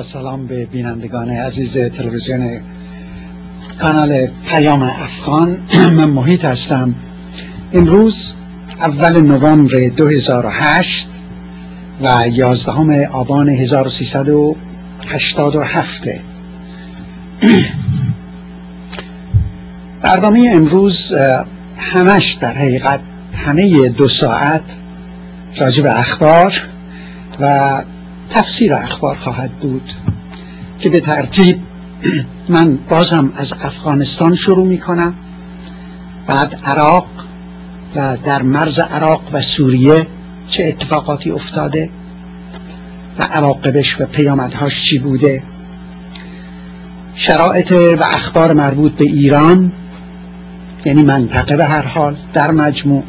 سلام به بینندگان عزیز تلویزیون کانال پیام افغان. من محیط هستم. امروز اول نوامبر 2008 و 11 آبان 1387. برنامه امروز همش در حقیقت همه 2 ساعت راجع به اخبار و تفسیر اخبار خواهد بود که به ترتیب من باز هم از افغانستان شروع می کنم، بعد عراق و در مرز عراق و سوریه چه اتفاقاتی افتاده و عواقبش و پیامدهاش چی بوده، شرایط و اخبار مربوط به ایران، یعنی منطقه به هر حال در مجموع،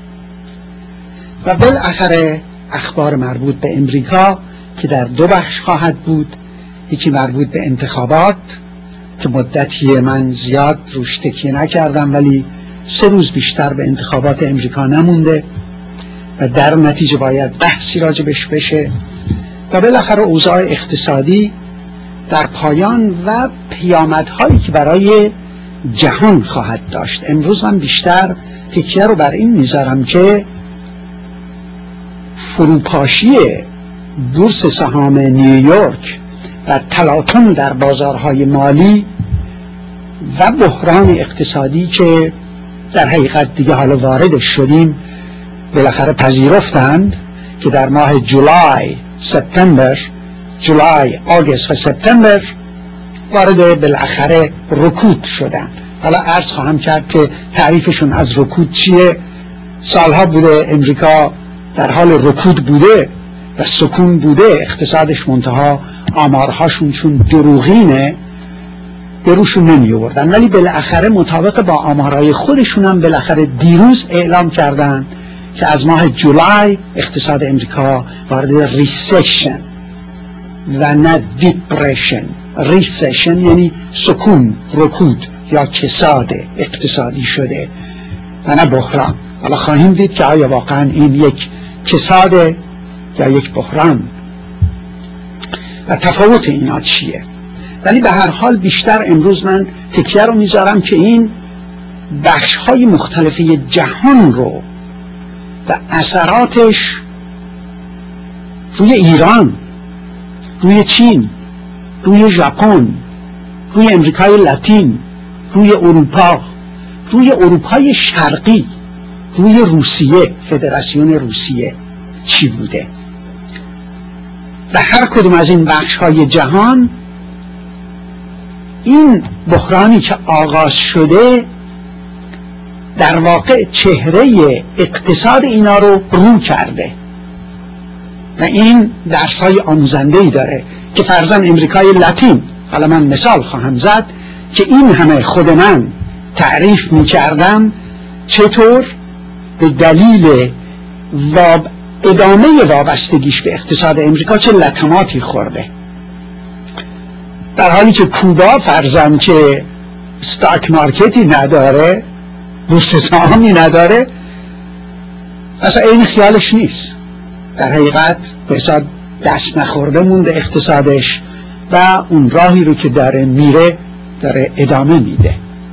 و بالاخره اخبار مربوط به امریکا که در 2 بخش خواهد بود. یکی مربوط به انتخابات که مدتی من زیاد روش تکیه نکردم، ولی 3 روز بیشتر به انتخابات امریکا نمونده و در نتیجه باید بحثی راجبش بشه، و بالاخره اوضاع اقتصادی در پایان و پیامدهایی که برای جهان خواهد داشت. امروز من بیشتر تکیه رو بر این میذارم که فروپاشی بورس سهام نیویورک و تلاطم در بازارهای مالی و بحران اقتصادی که در حقیقت دیگه حالا وارد شدیم، بالاخره پذیرفتند که در ماه جولای، آگوست و سپتامبر وارد بالاخره رکود شدن. حالا عرض خواهم کرد که تعریفشون از رکود چیه. سالها بوده امریکا در حال رکود بوده و سکون بوده اقتصادش، منتها آمارهاشون چون دروغینه بروشون نمی آوردن، ولی بالاخره مطابق با آمارهای خودشون هم بالاخره دیروز اعلام کردن که از ماه جولای اقتصاد امریکا وارد ریسیشن و نه دیپریشن. ریسیشن یعنی سکون، رکود یا کساد اقتصادی شده و نه بحران. حالا خواهیم دید که آیا واقعا این یک کساده یا یک بحران و تفاوت اینا چیه. ولی به هر حال بیشتر امروز من تکیه رو میذارم که این بخش‌های مختلفی جهان رو و اثراتش روی ایران، روی چین، روی ژاپن، روی امریکای لاتین، روی اروپا، روی اروپای شرقی، روی روسیه، فدراسیون روسیه چی بوده. و هر کدوم از این بخش‌های جهان این بحرانی که آغاز شده در واقع چهره اقتصاد اینا رو کرده و این درس‌های آموزنده‌ای داره که فرضاً امریکای لاتین، حالا من مثال خواهم زد که این همه خود من تعریف می‌کردم چطور به دلیل ادامه وابستگیش به اقتصاد امریکا چه لطماتی خورده، در حالی که کوبا فرضاً که استاک مارکتی نداره، بورس سهامی نداره، اصلا این خیالش نیست، در حقیقت به حساب دست نخورده مونده اقتصادش و اون راهی رو که داره میره داره ادامه میده.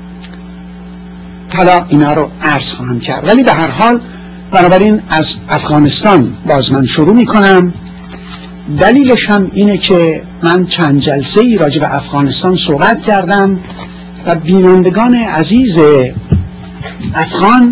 حالا اینا رو عرض خواهم کرد، ولی به هر حال بنابراین از افغانستان باز من شروع میکنم. دلیلش هم اینه که من چند جلسه ای راجع به افغانستان صحبت کردم و بینندگان عزیز افغان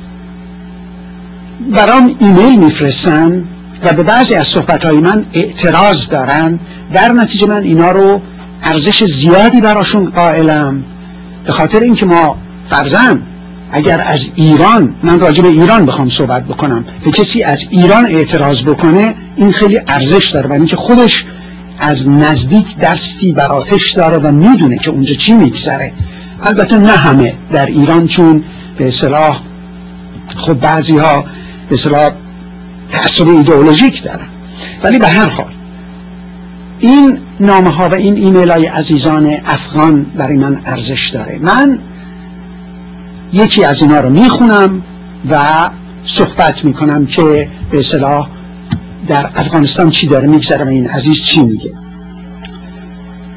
برام ایمیل میفرستن و به بعضی از صحبتهای من اعتراض دارن. در نتیجه من اینا رو ارزش زیادی براشون قائلم، به خاطر اینکه ما فرضاً اگر از ایران، من راجع به ایران بخوام صحبت بکنم، به کسی از ایران اعتراض بکنه این خیلی ارزش داره، برای اینکه خودش از نزدیک دستی بر آتش داره و میدونه که اونجا چی میگذره. البته نه همه در ایران، چون به اصطلاح خب بعضی ها به اصطلاح تعصب ایدئولوژیک دارن، ولی به هر حال این نامه ها و این ایمیل های عزیزان افغان برای من ارزش داره. من یکی از اینا رو میخونم و صحبت میکنم که به اصطلاح در افغانستان چی داره میگذره و این عزیز چی میگه.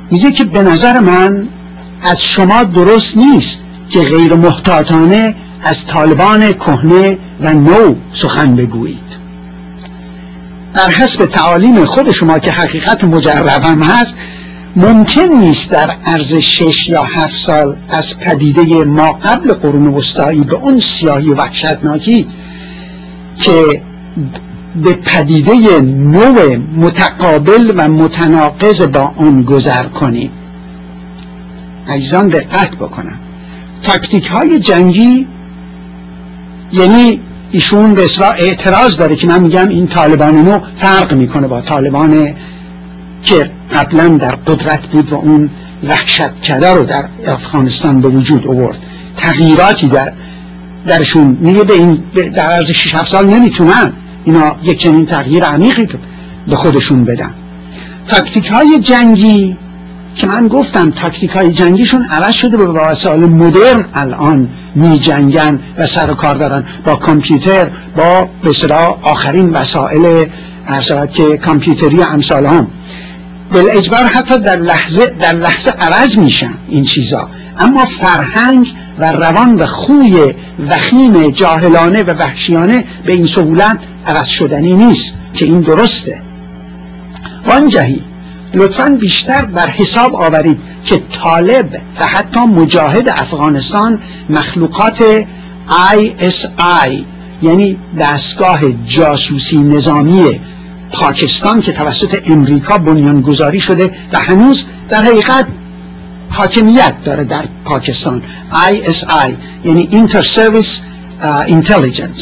میگه که به نظر من از شما درست نیست که غیر محتاطانه از طالبان کهنه و نو سخن بگویید. در حسب تعالیم خود شما که حقیقت مجرب هم هست، ممکن نیست در عرض 6 یا 7 سال از پدیده ما قبل قرون وسطایی به اون سیاهی و وحشتناکی که به پدیده نو متقابل و متناقض با اون گذر کنیم. عزیزان دقت بکنم، تاکتیک های جنگی، یعنی ایشون به اصطلاح اعتراض داره که من میگم این طالبان نو فرق میکنه با طالبان که قبلا در قدرت بود و اون وحشتکده رو در افغانستان به وجود آورد، تغییراتی درشون میگه به این در عرض 6-7 سال نمیتونن اینا یک چنین تغییر عمیقی به خودشون بدن. تاکتیک های جنگی که من گفتم تاکتیک های جنگیشون عوض شده، به وسایل مدرن الان می جنگن و سر و کار دارن با کامپیوتر، با به اصطلاح آخرین وسایل ارشاد که کامپیوتری امثال هم بالاجبار حتی در لحظه عوض میشن این چیزا، اما فرهنگ و روان و خوی وخیم جاهلانه و وحشیانه به این سهولت عوض شدنی نیست که این درسته. وانجهی لطفاً بیشتر بر حساب آورید که طالب و حتی مجاهد افغانستان مخلوقات ISI یعنی دستگاه جاسوسی نظامی پاکستان که توسط امریکا بنیانگذاری شده و هنوز در حقیقت حاکمیت داره در پاکستان، ISI یعنی Inter Service Intelligence،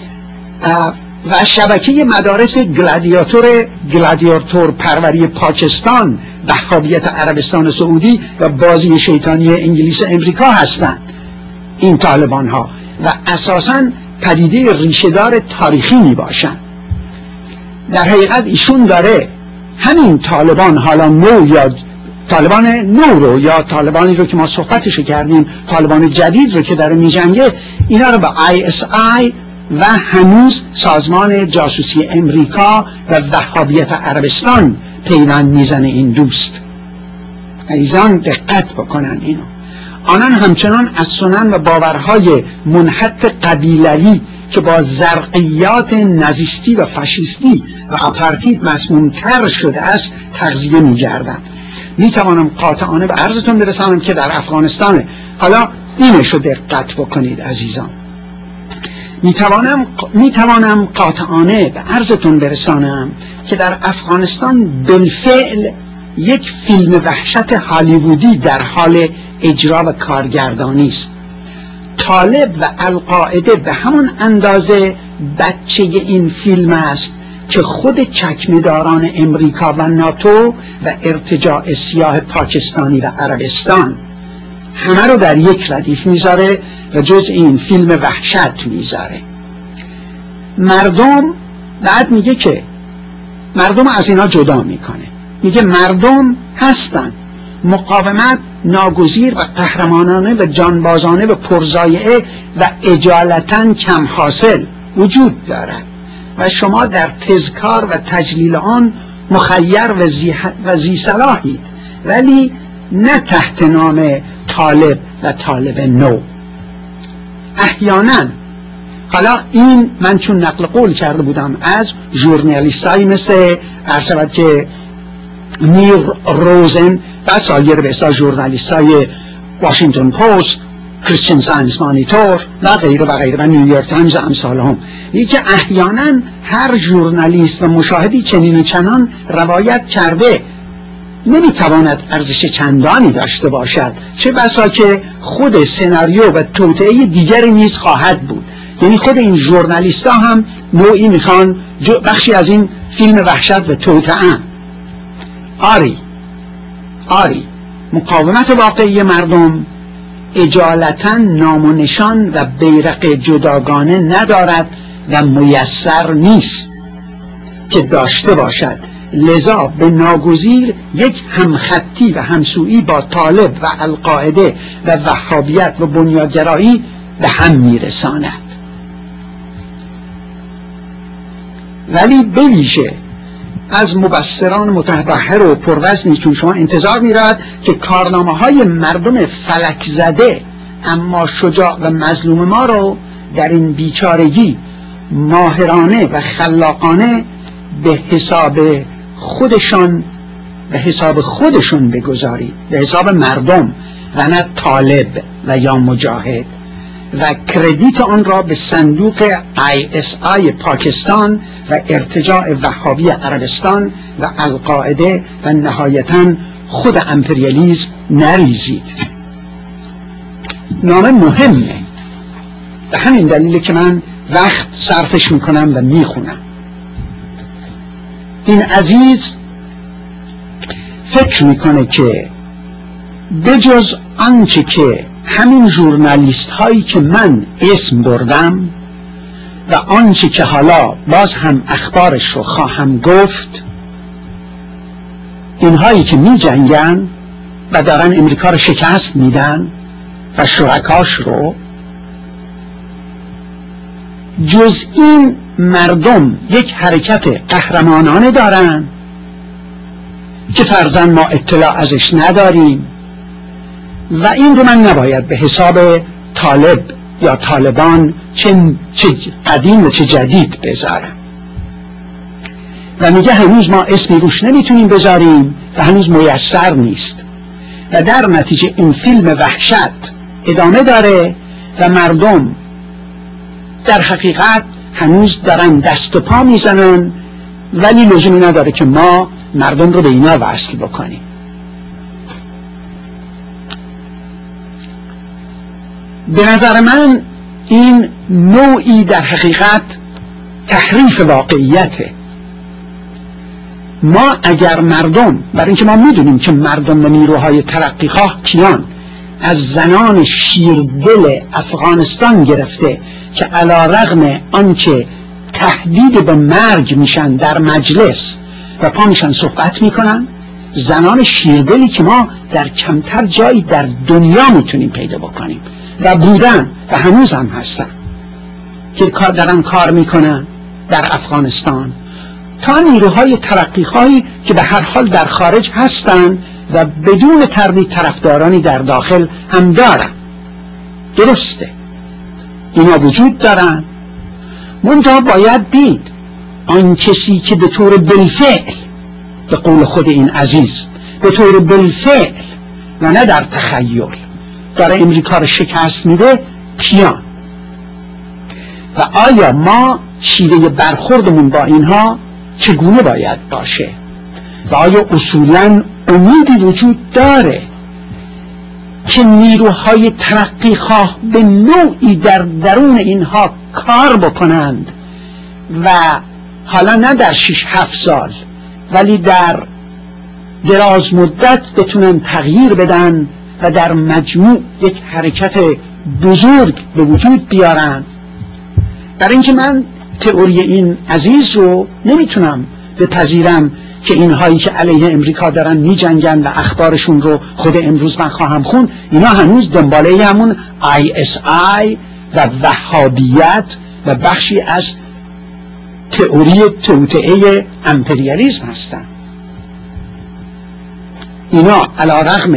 و شبکه مدارس گلادیاتور پروری پاکستان، وهابیت عربستان سعودی و بازی شیطانی انگلیس و امریکا هستند این طالبان ها، و اساساً پدیده ریشه‌دار تاریخی می باشند. در حقیقت ایشون داره همین طالبان، حالا نو یا طالبان نو رو یا طالبانی رو که ما صحبتشو کردیم، طالبان جدید رو که داره می جنگه، اینا رو به ISI و هنوز سازمان جاسوسی امریکا و وهابیت عربستان پیوند میزنه این دوست. عزیزان دقت بکنن اینو. آنان همچنان از سنن و باورهای منحط قبیله‌ای که با زرقیات نازیستی و فاشیستی و آپارتید مسموم‌تر شده است تغذیه می‌گردند. میتوانم قاطعانه به عرضتون برسانم که در افغانستان، حالا اینشو دقت بکنید عزیزان، میتوانم قاطعانه به عرضتون برسانم که در افغانستان بالفعل یک فیلم وحشت هالیوودی در حال اجرا و کارگردانی است. طالب و القاعده به همون اندازه بچه این فیلم است که خود چکمه‌داران امریکا و ناتو و ارتجاع سیاه پاکستانی و عربستان همه رو در یک ردیف میذاره و جز این فیلم وحشت میذاره. مردم بعد میگه که مردم از اینا جدا میکنه، میگه مردم هستن مقاومت ناگزیر و قهرمانانه و جانبازانه و پرزایعه و اجالتا کم حاصل وجود دارد و شما در تذکار و تجلیل آن مخیر و ذی صلاحید، ولی نه تحت نام طالب و طالب نو. احیانا حالا این من چون نقل قول کرده بودم از ژورنالیستایی مثل ارشد که نیر روزن و سایر به اصطلاح ژورنالیستای واشنگتن پست، کریستین ساینس مانیتور و غیره و غیره و نیویورک تایمز و امثال هم، این که احیانا هر ژورنالیست و مشاهدی چنین و چنان روایت کرده نمیتواند ارزش چندانی داشته باشد، چه بسا که خود سناریو و توطئه دیگری نیز خواهد بود. یعنی خود این ژورنالیستا هم نوعی میخوان بخشی از این فیلم وحشت و توطئه. آری مقاومت واقعی مردم اجالتا نام و نشان و بیرق جداگانه ندارد و میسر نیست که داشته باشد، لذا به ناگزیر یک همخطی و همسویی با طالب و القاعده و وهابیت و بنیادگرایی به هم میرساند. ولی بویژه از مبصران متبحر و پروزنی چون شما انتظار می‌رود که کارنامه‌های مردم فلک زده اما شجاع و مظلوم ما رو در این بیچارگی ماهرانه و خلاقانه به حساب خودشون بگذارید، به حساب مردم و نه طالب و یا مجاهد، و کردیت آن را به صندوق ISI پاکستان و ارتجاع وهابی عربستان و القاعده و نهایتاً خود امپریالیسم نریزید. نامه مهمه، به همین دلیله که من وقت صرفش میکنم و میخونم. این عزیز فکر میکنه که بجز آنچه که همین ژورنالیست هایی که من اسم بردم و آنچه که حالا باز هم اخبارش رو خواهم گفت، اینهایی که می جنگن و دارن امریکا رو شکست میدن و شرکاش رو، جز این مردم یک حرکت قهرمانانه دارن که فرضاً ما اطلاع ازش نداریم و این رو من نباید به حساب طالب یا طالبان چه قدیم و چه جدید بذارم. و میگه هنوز ما اسمی روش نمیتونیم بذاریم و هنوز میسر نیست و در نتیجه این فیلم وحشت ادامه داره و مردم در حقیقت هنوز دارن دست و پا میزنن، ولی لزومی نداره که ما مردم رو به اینا وصل بکنیم. به نظر من این نوعی در حقیقت تحریف واقعیته. ما اگر مردم، برای اینکه ما میدونیم که مردم و نیروهای ترقیخواه کیان، از زنان شیردل افغانستان گرفته که علی رغم آنکه تهدید به مرگ میشن در مجلس و پا میشن صحبت میکنن، زنان شیردلی که ما در کمتر جایی در دنیا میتونیم پیدا بکنیم و بودن و هنوز هم هستن که دارن کار میکنن در افغانستان، تا نیروهای ترقیخواهی که به هر حال در خارج هستن و بدون تردید طرفدارانی در داخل هم دارن. درسته اینا وجود دارن، منتها باید دید آن کسی که به طور بالفعل، به قول خود این عزیز، به طور بالفعل و نه در تخیل داره امریکا رو شکست میده کیان، و آیا ما شیوه برخوردمون با اینها چگونه باید باشه و آیا اصولاً امیدی وجود داره که نیروهای ترقیخواه به نوعی در درون اینها کار بکنند و حالا نه در 6-7 سال ولی در دراز مدت بتونن تغییر بدن و در مجموع یک حرکت بزرگ به وجود بیارن. برای اینکه من تئوری این عزیز رو نمیتونم بپذیرم که اینهایی که علیه امریکا دارن می جنگن و اخبارشون رو خود امروز من خواهم خون، اینا هنوز دنباله همون ISI و وهابیت و بخشی از تئوری توطئه امپریالیسم هستن. اینا علی رغم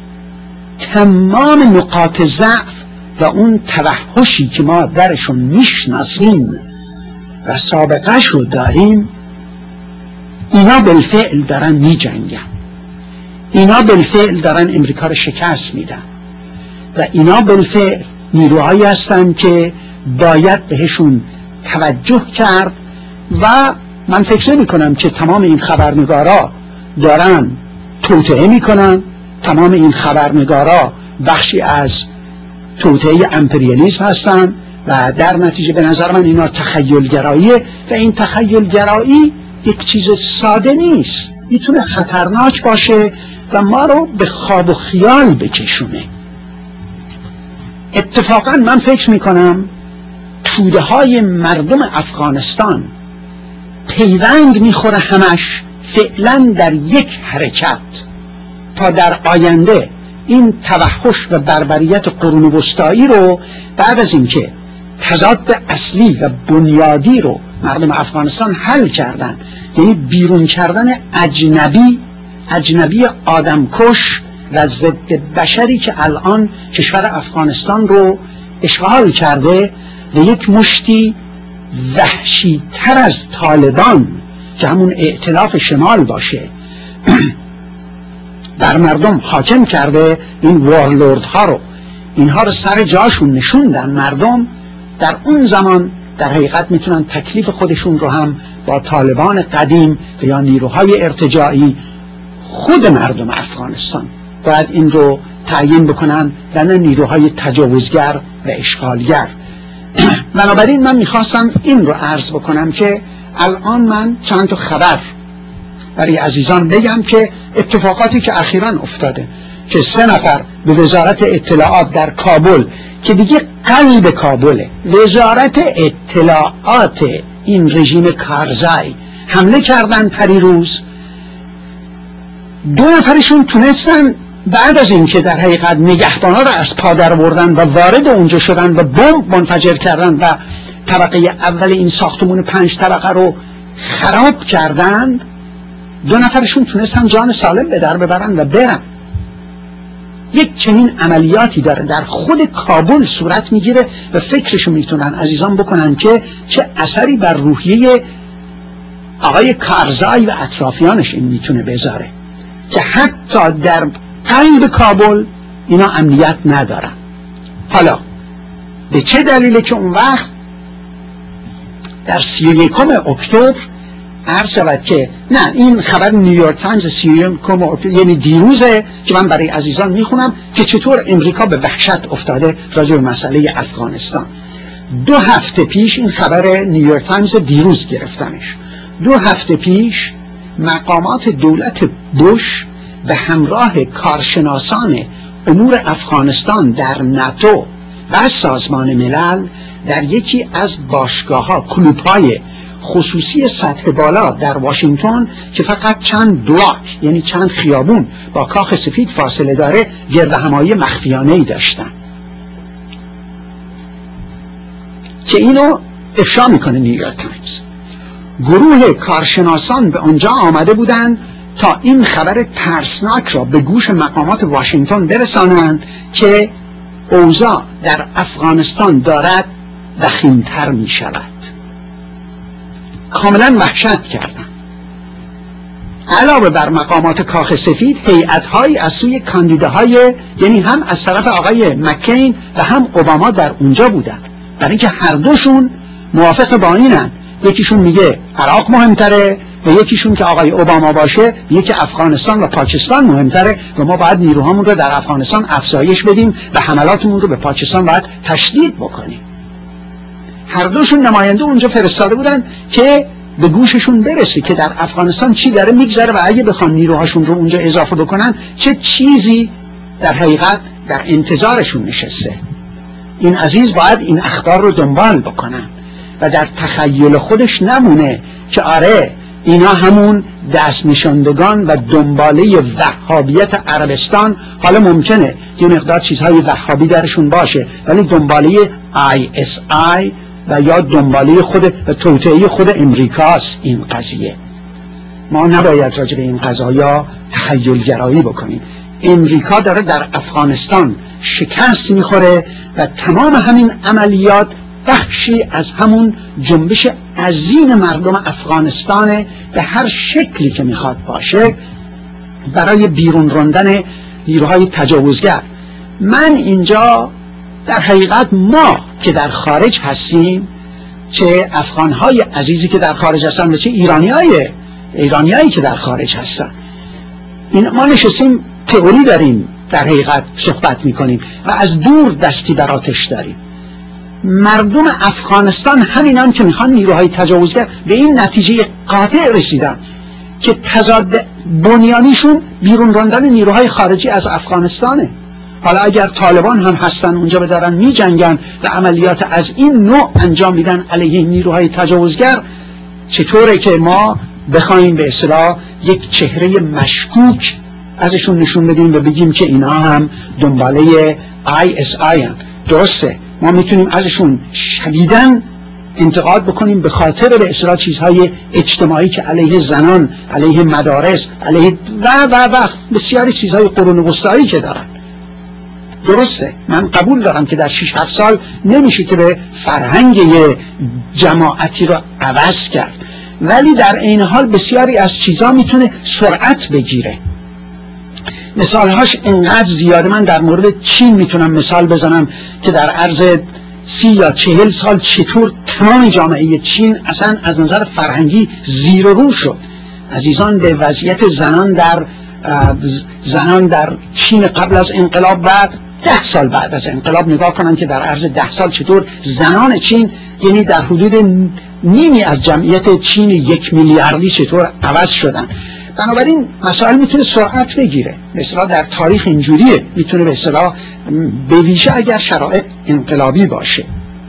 تمام نقاط ضعف و اون توحشی که ما درشون میشناسیم و سابقه شو داریم، اینا بالفعل دارن می جنگن، اینا بالفعل دارن امریکا رو شکست میدن و اینا بالفعل نیروهایی هستن که باید بهشون توجه کرد. و من فکر نمی کنم که تمام این خبرنگارا دارن توطئه می کنن، تمام این خبرنگارا بخشی از توطئه امپریالیسم هستن و در نتیجه به نظر من اینا تخیلگراییه و این تخیلگرایی یک چیز ساده نیست، میتونه خطرناک باشه و ما رو به خواب و خیال بکشونه. اتفاقا من فکر میکنم توده های مردم افغانستان پیوند میخوره همش فعلا در یک حرکت تا در آینده این توحش و بربریت قرون وسطایی رو بعد از اینکه تضاد اصلی و بنیادی رو مردم افغانستان حل کردن یعنی بیرون کردن اجنبی آدمکش و ضد بشری که الان کشور افغانستان رو اشغال کرده و یک مشتی وحشی تر از طالبان که همون ائتلاف شمال باشه بر مردم حاکم کرده. این وارلورد ها رو، اینها رو سر جاشون نشوندن مردم. در اون زمان در حقیقت میتونن تکلیف خودشون رو هم با طالبان قدیم یا نیروهای ارتجاعی خود مردم افغانستان باید این رو تعیین بکنن و نه نیروهای تجاوزگر و اشغالگر. بنابراین من میخواستم این رو عرض بکنم که الان من چند تا خبر برای عزیزان بگم که اتفاقاتی که اخیراً افتاده که 3 نفر به وزارت اطلاعات در کابل که دیگه قلب کابله، وزارت اطلاعات این رژیم کارزای حمله کردن پریروز. 2 نفرشون تونستن بعد از این که در حقیقت نگهبانا رو از پا در بردن و وارد اونجا شدن و بمب منفجر کردن و طبقه اول این ساختمون 5 طبقه رو خراب کردن، 2 نفرشون تونستن جان سالم به در ببرن و برن. یک چنین عملیاتی داره در خود کابل صورت میگیره و فکرشو میتونن عزیزان بکنن که چه اثری بر روحیه آقای کارزای و اطرافیانش این میتونه بذاره که حتی در قلب کابل اینا امنیت ندارن. حالا به چه دلیله که اون وقت در 31 اکتبر عرض شود که نه، این خبر نیویورک تایمز 31 اکتبر یعنی دیروزه که من برای عزیزان میخونم که چطور امریکا به وحشت افتاده راجع به مسئله افغانستان. 2 هفته پیش این خبر نیویورک تایمز دیروز گرفتنش. 2 هفته پیش مقامات دولت بوش به همراه کارشناسان امور افغانستان در ناتو و سازمان ملل در یکی از باشگاه‌ها، کلوب‌های خصوصی سطح بالا در واشنگتن که فقط چند بلاک یعنی چند خیابون با کاخ سفید فاصله داره گردهمایی مخفیانه‌ای داشتن که اینو افشا میکنه نیویورک تایمز. گروه کارشناسان به آنجا آمده بودند تا این خبر ترسناک را به گوش مقامات واشنگتن برسانند که اوضاع در افغانستان دارد وخیم‌تر می شود. کاملا وحشت کردن. علاوه بر مقامات کاخ سفید، هیئت‌هایی از سوی کاندیداهای یعنی هم از طرف آقای مکین و هم اوباما در اونجا بودند، برای اینکه هر دوشون موافق با اینن. یکیشون میگه عراق مهمتره و یکیشون که آقای اوباما باشه میگه که افغانستان و پاکستان مهمتره و ما باید نیروهامون رو در افغانستان افزایش بدیم و حملاتمون رو به پاکستان باید تشدید بکنیم. هر دوشون نماینده اونجا فرستاده بودن که به گوششون برسه که در افغانستان چی داره میگذره و اگه بخوان نیروهاشون رو اونجا اضافه بکنن چه چیزی در حقیقت در انتظارشون نشسته. این عزیز باید این اخبار رو دنبال بکنن و در تخیل خودش نمونه که آره اینا همون دست نشاندگان و دنباله وهابیت عربستان، حالا ممکنه یه مقدار چیزهای وهابی درشون باشه ولی دنباله ISI و یا دنباله خود و توطئه خود امریکاست این قضیه. ما نباید راجع به این قضایا تخیل‌گرایی بکنیم. امریکا داره در افغانستان شکست میخوره و تمام همین عملیات بخشی از همون جنبش عظیم مردم افغانستان به هر شکلی که میخواد باشه برای بیرون راندن نیروهای تجاوزگر. من اینجا در حقیقت ما که در خارج هستیم، چه افغانهای عزیزی که در خارج هستن و چه ایرانیایی که در خارج هستن، این ما نشستیم تئوری داریم در حقیقت صحبت میکنیم و از دور دستی بر آتش داریم. مردم افغانستان همینان که میخوان نیروهای تجاوزگر به این نتیجه قاطع رسیدن که تضاد بنیانیشون بیرون راندن نیروهای خارجی از افغانستانه. حالا اگر طالبان هم هستن اونجا بدارن می جنگن و عملیات از این نوع انجام میدن علیه نیروهای تجاوزگر، چطوره که ما بخوایم به اصطلاح یک چهره مشکوک ازشون نشون بدیم و بگیم که اینا هم دنباله ISI هن؟ درسته ما میتونیم ازشون شدیداً انتقاد بکنیم به خاطر به اصطلاح چیزهای اجتماعی که علیه زنان، علیه مدارس، علیه و بسیاری چیزهای قرون وسطایی که دارن. درسته، من قبول دارم که در 6-7 سال نمیشه که به فرهنگ یه جماعتی رو عوض کرد، ولی در این حال بسیاری از چیزها میتونه سرعت بگیره. مثالهاش اینقدر زیاده. من در مورد چین میتونم مثال بزنم که در عرض 30 یا 40 سال چطور تمام جامعه چین اصلا از نظر فرهنگی زیر و رو شد. عزیزان، به وضعیت زنان در چین قبل از انقلاب و 10 سال بعد از انقلاب نگاه کنن که در عرض 10 سال چطور زنان چین، یعنی در حدود نیمی از جمعیت چین 1 میلیاردی چطور عوض شدن. بنابراین مسائل میتونه سرعت بگیره. مثلا در تاریخ اینجوریه، میتونه به اصطلاح به ویژه اگر شرایط انقلابی باشه.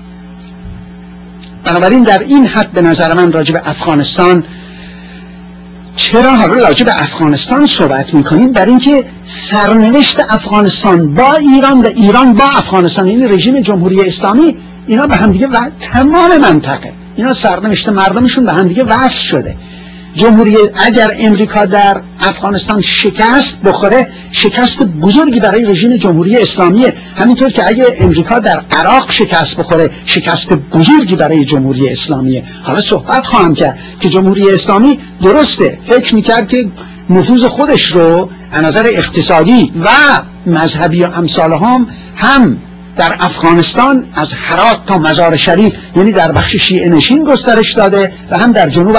بنابراین در این حد به نظر من راجع به افغانستان، چرا حالا راجع به افغانستان صحبت میکنیم؟ برای اینکه سرنوشت افغانستان با ایران و ایران با افغانستان، این رژیم جمهوری اسلامی، اینا به هم دیگه و تمام منطقه اینا سرنوشت مردمشون به هم دیگه وصل شده. اگر امریکا در افغانستان شکست بخوره، شکست بزرگی برای رژیم جمهوری اسلامیه. همینطور که اگه امریکا در عراق شکست بخوره، شکست بزرگی برای جمهوری اسلامیه. حالا صحبت خواهم کرد که جمهوری اسلامی درسته فکر میکرد که نفوذ خودش رو از نظر اقتصادی و مذهبی و امثال هم در افغانستان از هرات تا مزار شریف، یعنی در بخش شیعه نشین گسترش داده، و هم در جنوب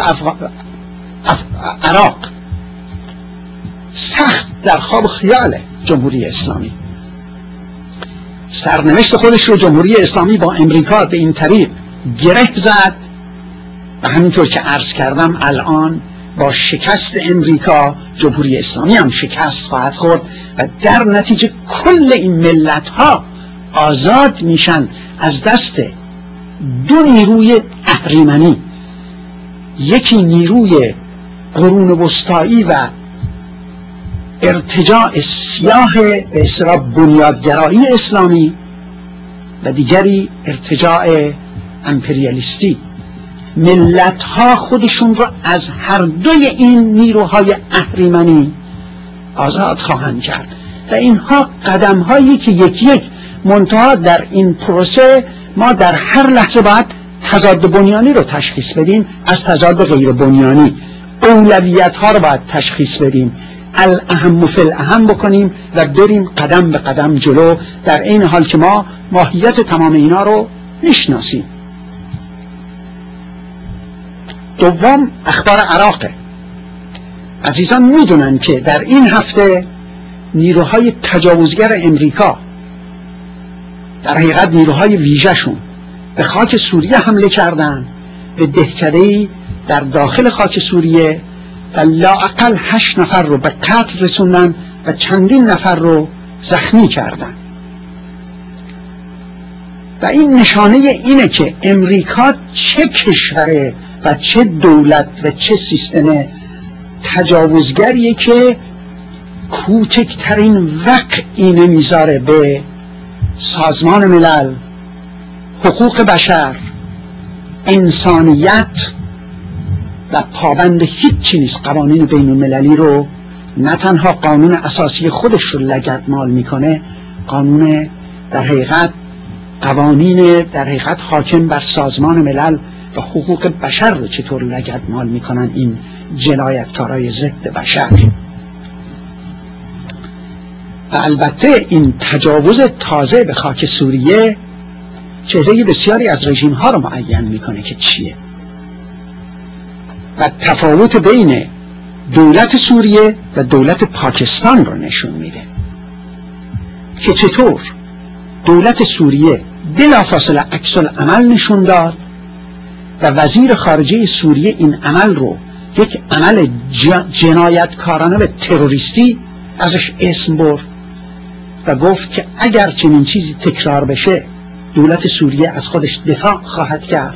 عراق. سخت در خواب خیال جمهوری اسلامی. سرنوشت خودش رو جمهوری اسلامی با امریکا به این طریق گره زد و همینطور که عرض کردم الان با شکست امریکا جمهوری اسلامی هم شکست خواهد خورد و در نتیجه کل این ملت ها آزاد میشن از دست دو نیروی اهریمنی. یکی نیروی قرون وسطایی و ارتجاع سیاه به اصطلاح بنیادگرایی اسلامی و دیگری ارتجاع امپریالیستی. ملت ها خودشون را از هر دوی این نیروهای اهریمنی آزاد خواهند کرد و اینها قدم هایی که یک منتها در این پروسه ما در هر لحظه باید تضاد بنیانی رو تشخیص بدیم از تضاد غیر بنیانی، اولویت ها رو باید تشخیص بدیم، الاهم فالاهم بکنیم و بریم قدم به قدم جلو، در این حال که ما ماهیت تمام اینا رو میشناسیم. دوم، اخبار عراقه. عزیزان میدونن که در این هفته نیروهای تجاوزگر امریکا، در حقیقت نیروهای ویژه‌شون، به خاک سوریه حمله کردن، به دهکده‌ای در داخل خاک سوریه و لااقل 8 نفر رو به قتل رسوندن و چندین نفر رو زخمی کردن. و این نشانه اینه که امریکا چه کشوره و چه دولت و چه سیستم تجاوزگریه که کوچکترین وقعی نمیذاره به سازمان ملل، حقوق بشر، انسانیت و پابند هیچی نیست. قوانین بین المللی رو نه تنها قانون اساسی خودش رو لگدمال میکنه، قانون در حقیقت قوانین در حقیقت حاکم بر سازمان ملل و حقوق بشر رو چطور لگدمال میکنن این جنایتکارای ضد بشر. و البته این تجاوز تازه به خاک سوریه چهره بسیاری از رژیم ها رو معین میکنه که چیه و تفاوت بین دولت سوریه و دولت پاکستان رو نشون میده که چطور دولت سوریه بلافاصله عکس العمل نشون داد و وزیر خارجه سوریه این عمل رو یک عمل جنایتکارانه و تروریستی ازش اسم برد و گفت که اگر چنین چیزی تکرار بشه دولت سوریه از خودش دفاع خواهد کرد.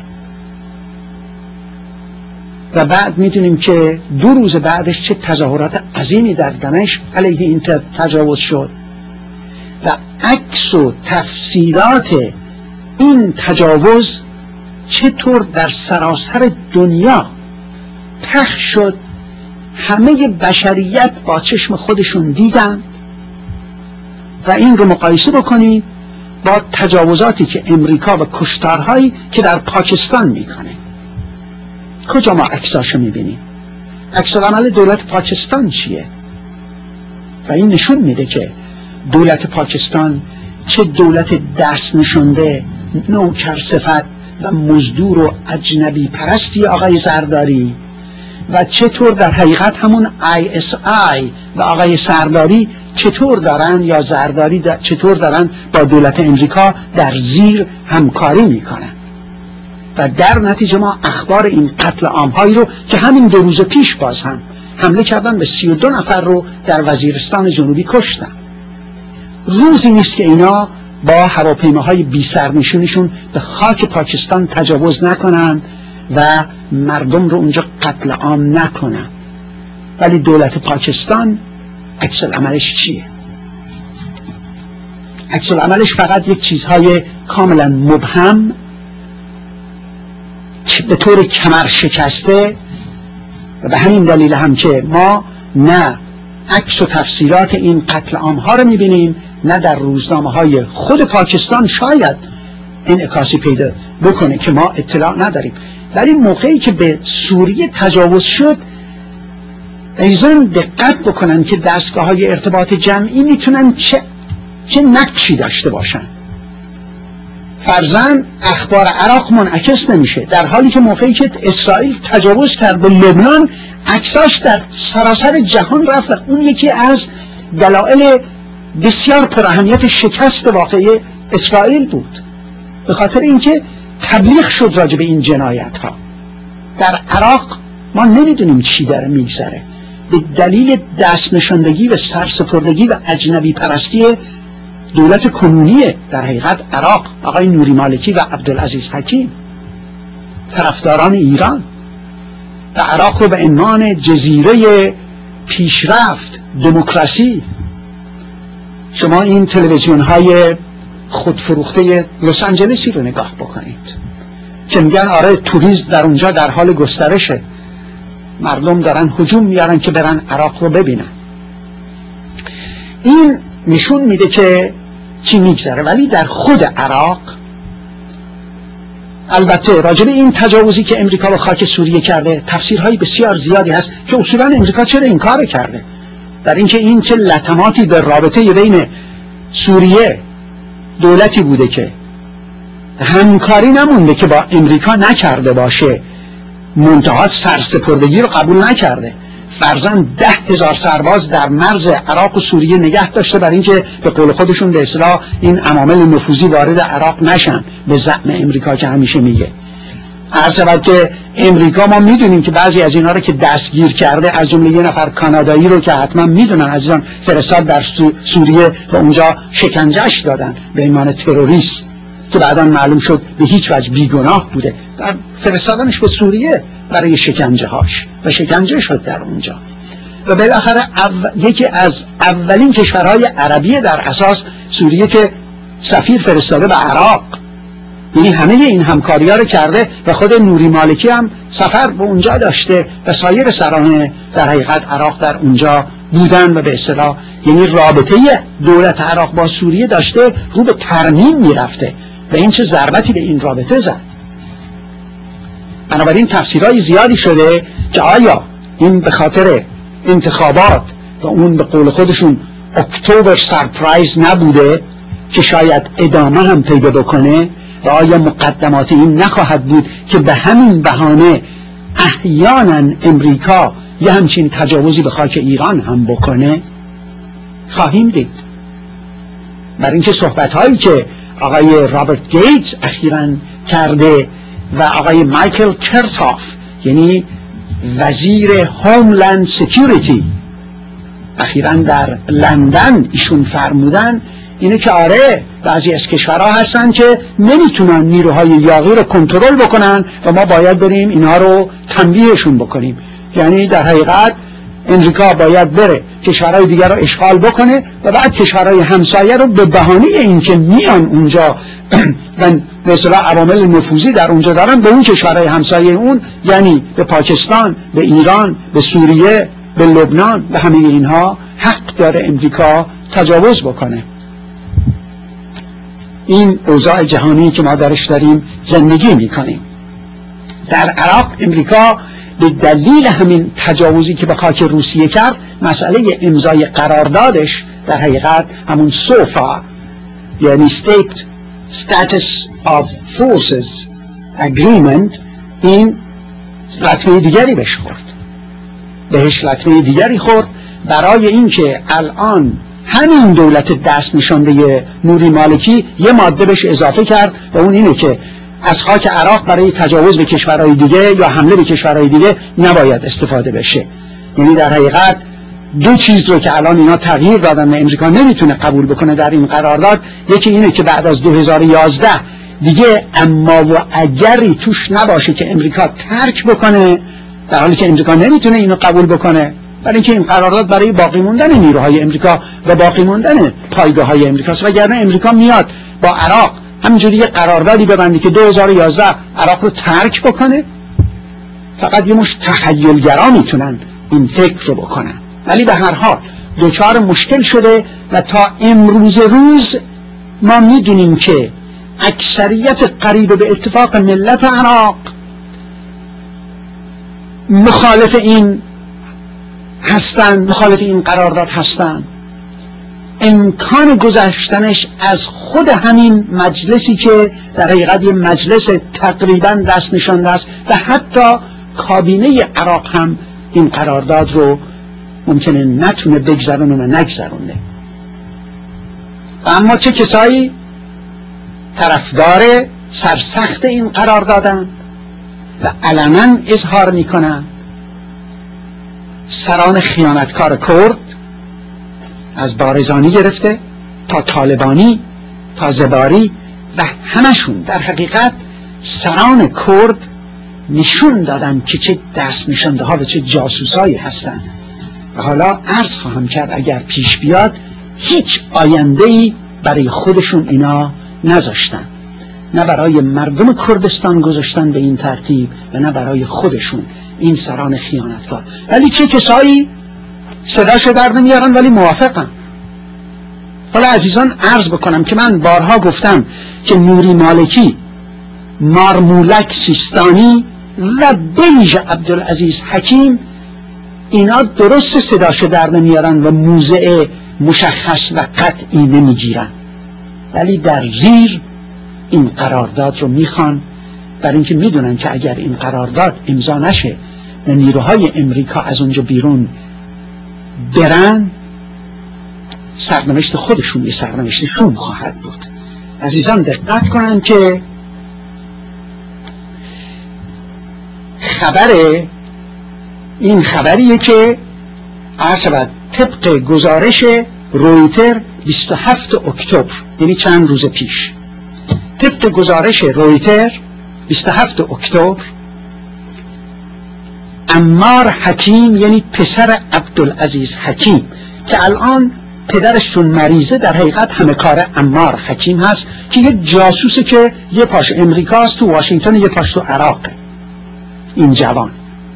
و بعد میدونیم که 2 روز بعدش چه تظاهرات عظیمی در دمشق علیه این تجاوز شد و عکس و تفسیرات این تجاوز چطور در سراسر دنیا پخش شد، همه بشریت با چشم خودشون دیدن و این رو مقایسه بکنید با تجاوزاتی که امریکا و کشتارهایی که در پاکستان میکنه. کجا ما عکساشو میبینیم؟ عکس العمل دولت پاکستان چیه؟ و این نشون میده که دولت پاکستان چه دولت دست نشنده، نوکر صفت و مزدور و اجنبی پرستی آقای زرداری، و چطور در حقیقت همون ISI و آقای سرداری چطور دارن یا زرداری چطور دارن با دولت امریکا در زیر همکاری میکنن. و در نتیجه ما اخبار این قتل عام‌هایی رو که همین 2 روز پیش باز هم حمله کردن به 32 نفر رو در وزیرستان جنوبی کشتن. روزی نیست که اینا با هواپیماهای بی سرنشینشون به خاک پاکستان تجاوز نکنن و مردم رو اونجا قتل عام نکنن. ولی دولت پاکستان عکس العملش چیه؟ عکس العملش فقط یک چیزهای کاملا مبهم به طور کمر شکسته، و به همین دلیل هم که ما نه عکس و تفسیرات این قتل عام‌ها رو می‌بینیم، نه در روزنامه‌های خود پاکستان شاید انعکاسی پیدا بکنه که ما اطلاع نداریم. ولی موقعی که به سوریه تجاوز شد، ایزان دقت بکنن که دستگاه‌های ارتباط جمعی میتونن چه نقشی داشته باشن. فرضاً اخبار عراق منعکس نمیشه، در حالی که موقعی که اسرائیل تجاوز کرد به لبنان، عکساش در سراسر جهان رفت. اون یکی از دلایل بسیار پراهمیت شکست واقعی اسرائیل بود، به خاطر اینکه تبلیغ شد راجع به این جنایت ها. در عراق ما نمیدونیم چی داره میگذره به دلیل دست نشاندگی و سرسپردگی و اجنبی پرستی دولت کنونی در حقیقت عراق، آقای نوری مالکی و عبدالعزیز حکیم، طرفداران ایران، و عراق رو به عنوان جزیره پیشرفت دموکراسی. شما این تلویزیون های خودفروخته لس آنجلسی رو نگاه بکنید که میگن آره توریسم در اونجا در حال گسترشه، مردم دارن هجوم میارن که برن عراق رو ببینن. این نشون میده که چی میگذره. ولی در خود عراق البته راجع به این تجاوزی که امریکا به خاک سوریه کرده تفسیرهای بسیار زیادی هست که اصولا امریکا چرا این کار کرده، در اینکه این چه لطماتی به رابطه بین سوریه، دولتی بوده که همکاری نمونده که با امریکا نکرده باشه، منتها سرسپردگی رو قبول نکرده، فرضاً 10,000 سرباز در مرز عراق و سوریه نگه داشته برای اینکه به قول خودشون به اصطلاح این عوامل نفوذی وارد عراق نشن، به زعم امریکا که همیشه میگه. عرض شود که امریکا ما میدونیم که بعضی از اینا رو که دستگیر کرده، از جمله یه نفر کانادایی رو که حتما میدونن عزیزان فرستاد در سوریه و اونجا شکنجهش دادن به عنوان تروریست که بعدا معلوم شد به هیچ وجه بیگناه بوده، در فرستادنش به سوریه برای شکنجه هاش و شکنجه شد در اونجا. و بالاخره یکی از اولین کشورهای عربی در اساس سوریه که سفیر فرستاده به عراق، یعنی همه این همکاری ها رو کرده و خود نوری مالکی هم سفر به اونجا داشته و سایر سران در حقیقت عراق در اونجا بودن و به اصطلاح یعنی رابطه دولت عراق با سوریه داشته رو به ترمیم میرفته و این چه ضربتی به این رابطه زد. بنابراین تفسیرهای زیادی شده که آیا این به خاطر انتخابات و اون به قول خودشون اکتبر سرپرایز نبوده که شاید ادامه هم پیدا بکنه، و آیا مقدمات این نخواهد بود که به همین بهانه احیانا امریکا یه همچین تجاوزی به خاک ایران هم بکنه. خواهیم دید. برای اینکه صحبت‌هایی که آقای رابرت گیتس اخیراً کرده و آقای مایکل چرتاف یعنی وزیر هوملند سکیوریتی اخیراً در لندن ایشون فرمودن اینه که آره بعضی از کشورها هستن که نمیتونن نیروهای یاغی رو کنترل بکنن و ما باید بریم اینها رو تنبیهشون بکنیم. یعنی در حقیقت امریکا باید بره کشورهای دیگر رو اشغال بکنه و بعد کشورهای همسایه رو به بهانه اینکه میان اونجا و مثلا عوامل نفوذی در اونجا دارن، به اون کشورهای همسایه اون، یعنی به پاکستان، به ایران، به سوریه، به لبنان، به همه اینها حق داره امریکا تجاوز بکنه. این اوضاع جهانی که ما درش داریم زندگی میکنیم. در عراق امریکا به دلیل همین تجاوزی که به خاک روسیه کرد، مسئله امضای قراردادش در حقیقت همون سوفا، یعنی State Status of Forces Agreement، این لطمه دیگری بهش خورد، لطمه دیگری خورد، برای اینکه الان همین دولت دست نشانده نوری مالکی یه ماده بهش اضافه کرد و اون اینه که از خاک عراق برای تجاوز به کشورهای دیگه یا حمله به کشورهای دیگه نباید استفاده بشه. یعنی در حقیقت دو چیز رو که الان اینا تغییر دادن و امریکا نمیتونه قبول بکنه در این قرارداد، یکی اینه که بعد از 2011 دیگه اما و اگری توش نباشه که امریکا ترک بکنه، در حالی که امریکا نمیتونه اینو قبول بکنه، برای اینکه این قرارداد برای باقی موندن نیروهای امریکا و باقی موندن پایگاه‌های امریکاست. وگرنه امریکا میاد با عراق همینجوری یه قراردادی ببنده که 2011 عراق رو ترک بکنه، فقط یه مش تخیلگرا میتونن این فکر رو بکنن. ولی به هر حال دوچار مشکل شده و تا امروز روز ما میدونیم که اکثریت قریب به اتفاق ملت عراق مخالف این هستن، مخالف این قرارداد هستن. امکان گذشتنش از خود همین مجلسی که در حقیقت یه مجلس تقریبا دست نشانده است و حتی کابینه عراق هم این قرارداد رو ممکنه نتونه بگذرونه و نگذرونه. و اما چه کسایی طرفدار سرسخت این قراردادن و علنا اظهار میکنن؟ سران خیانتکار کرد، از بارزانی گرفته تا طالبانی تا زباری و همشون در حقیقت سران کرد نشون دادن که چه دست نشانده ها و چه جاسوسایی هستن. و حالا عرض خواهم کرد اگر پیش بیاد هیچ آینده‌ای برای خودشون اینا نذاشتن، نه برای مردم کردستان گذاشتن به این ترتیب و نه برای خودشون، این سران خیانتکار. ولی چه کسایی صداشو در نمیارن ولی موافقن. حالا عزیزان عرض بکنم که من بارها گفتم که نوری مالکی، مارمولک سیستانی و بیژ عبدالعزیز حکیم اینا درست صداشو در نمیارن و موضع مشخص و قطعی نمیگیرن، ولی در زیر این قرارداد رو میخوان، برای اینکه میدونن که اگر این قرارداد امضا نشه و نیروهای امریکا از اونجا بیرون برن، سرنوشت خودشون یه سرنوشت شوم خواهد بود. عزیزان دقت کنن که این خبریه که عرض طبق گزارش رویتر 27 اکتبر، یعنی چند روز پیش، طبق گزارش رویتر 27 اکتبر عمار حکیم، یعنی پسر عبدالعزیز حکیم که الان پدرش چون مریضه در حقیقت همه کار عمار حکیم هست که یه جاسوسه که یه پاش امریکاست تو واشنگتن، یه پاش تو عراقه. این جوان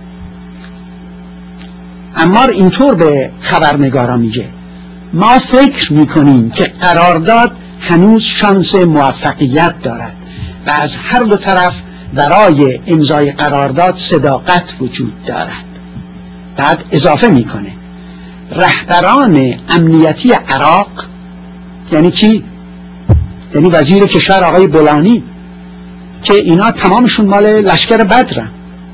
عمار اینطور به خبرنگارا میگه ما فکر میکنیم که قرارداد هنوز شانس موفقیت دارد و از هر دو طرف برای امضای قرارداد صداقت وجود دارد. بعد اضافه میکنه رهبران امنیتی عراق، یعنی کی؟ یعنی وزیر کشور آقای بولانی که اینا تمامشون مال لشکر بدرن،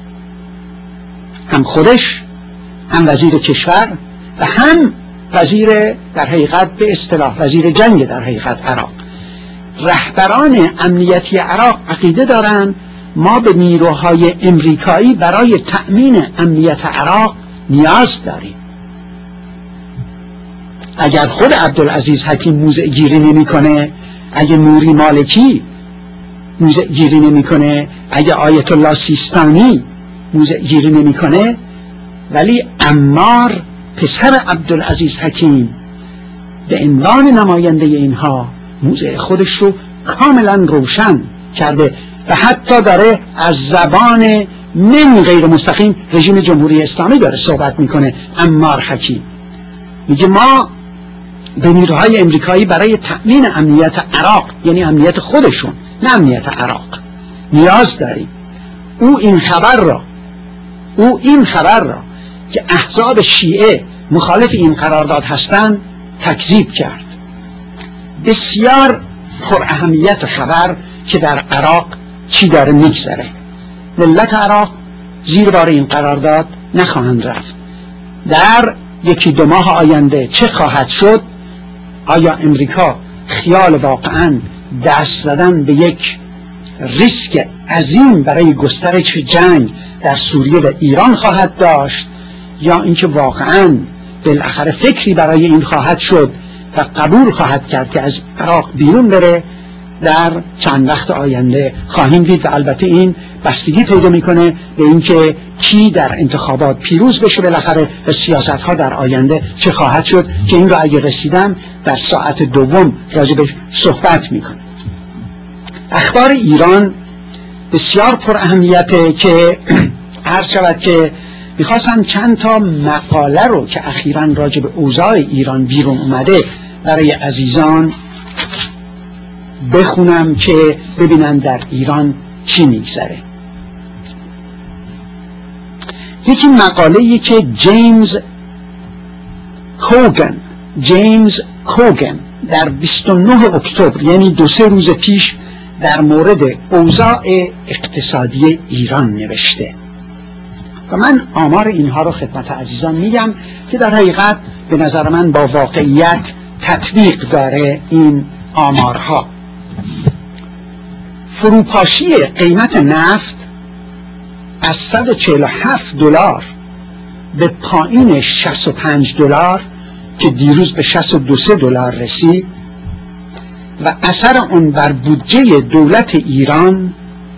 هم خودش هم وزیر کشور و هم وزیر در حقیقت به اصطلاح وزیر جنگ در حقیقت عراق. رهبران امنیتی عراق عقیده دارن ما به نیروهای امریکایی برای تأمین امنیت عراق نیاز داریم. اگر خود عبدالعزیز حکیم موضع گیری نمی کنه، اگه نوری مالکی موضع گیری نمی کنه، اگه آیت الله سیستانی موضع گیری نمی کنه، ولی عمار پسر عبدالعزیز حکیم به عنوان نماینده اینها موضع خودش رو کاملا روشن کرده و حتی داره از زبان من غیر مستقیم رژیم جمهوری اسلامی داره صحبت میکنه. عمار حکیم میگه ما به نیروهای امریکایی برای تأمین امنیت عراق، یعنی امنیت خودشون نه امنیت عراق، نیاز داریم. او این خبر را که احزاب شیعه مخالف این قرارداد هستند تکذیب کرد. بسیار پر اهمیت خبر که در عراق چی داره میگذره. ملت عراق زیر بار این قرارداد نخواهند رفت. در یکی دو ماه آینده چه خواهد شد؟ آیا امریکا خیال واقعاً دست زدن به یک ریسک عظیم برای گسترش جنگ در سوریه و ایران خواهد داشت، یا اینکه واقعاً بالاخره فکری برای این خواهد شد و قبول خواهد کرد که از عراق بیرون بره؟ در چند وقت آینده خواهیم دید و البته این بستگی پیدا میکنه به اینکه کی در انتخابات پیروز بشه بالاخره و سیاست ها در آینده چه خواهد شد، که این رو اگه رسیدم در ساعت دوم راجبش صحبت میکنه. اخبار ایران بسیار پر اهمیته که عرض شود که میخواستم چند تا مقاله رو که اخیراً راجب اوضاع ایران بیرون اومده برای عزیزان بخونم که ببینن در ایران چی میگذره. یکی مقاله‌ای که جیمز کوگن در 29 اکتبر یعنی 2-3 روز پیش در مورد اوضاع اقتصادی ایران نوشته و من آمار اینها رو خدمت عزیزان میگم که در حقیقت به نظر من با واقعیت تطبیق داره. این آمارها: فروپاشی قیمت نفت از $147 به پایین $65 که دیروز به $62 رسید و اثر اون بر بودجه دولت ایران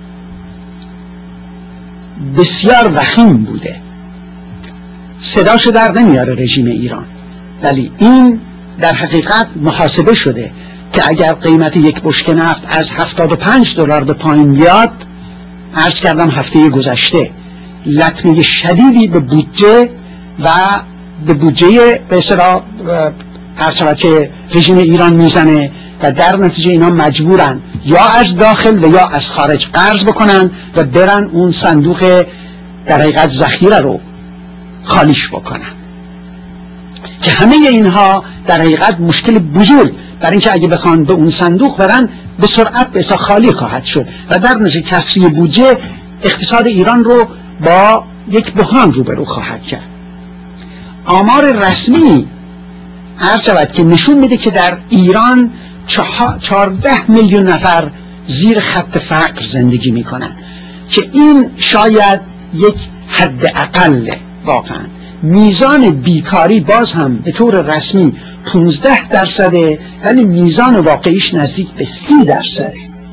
بسیار وخیم بوده. صداشو در نمیاره رژیم ایران، ولی این در حقیقت محاسبه شده که اگر قیمت یک بشکه نفت از $75 به پایین بیاد، عرض کردم هفته گذشته لطمه شدیدی به بودجه و به بودجه به اصطلاح عرض شود که رژیم ایران میزنه و در نتیجه اینا مجبورن یا از داخل و یا از خارج قرض بکنن و برن اون صندوق در حقیقت ذخیره رو خالیش بکنن، که همه اینها در حقیقت مشکل بزرگ، برای اینکه اگه بخوان به اون صندوق برن به سرعت به حساب خالی خواهد شد و در نتیجه کسری بودجه اقتصاد ایران رو با یک بحران روبرو خواهد کرد. آمار رسمی عرض شود که نشون میده که در ایران 14 میلیون نفر زیر خط فقر زندگی میکنن، که این شاید یک حد اقله. واقعا میزان بیکاری باز هم به طور رسمی 15%، ولی میزان واقعیش نزدیک به 30%.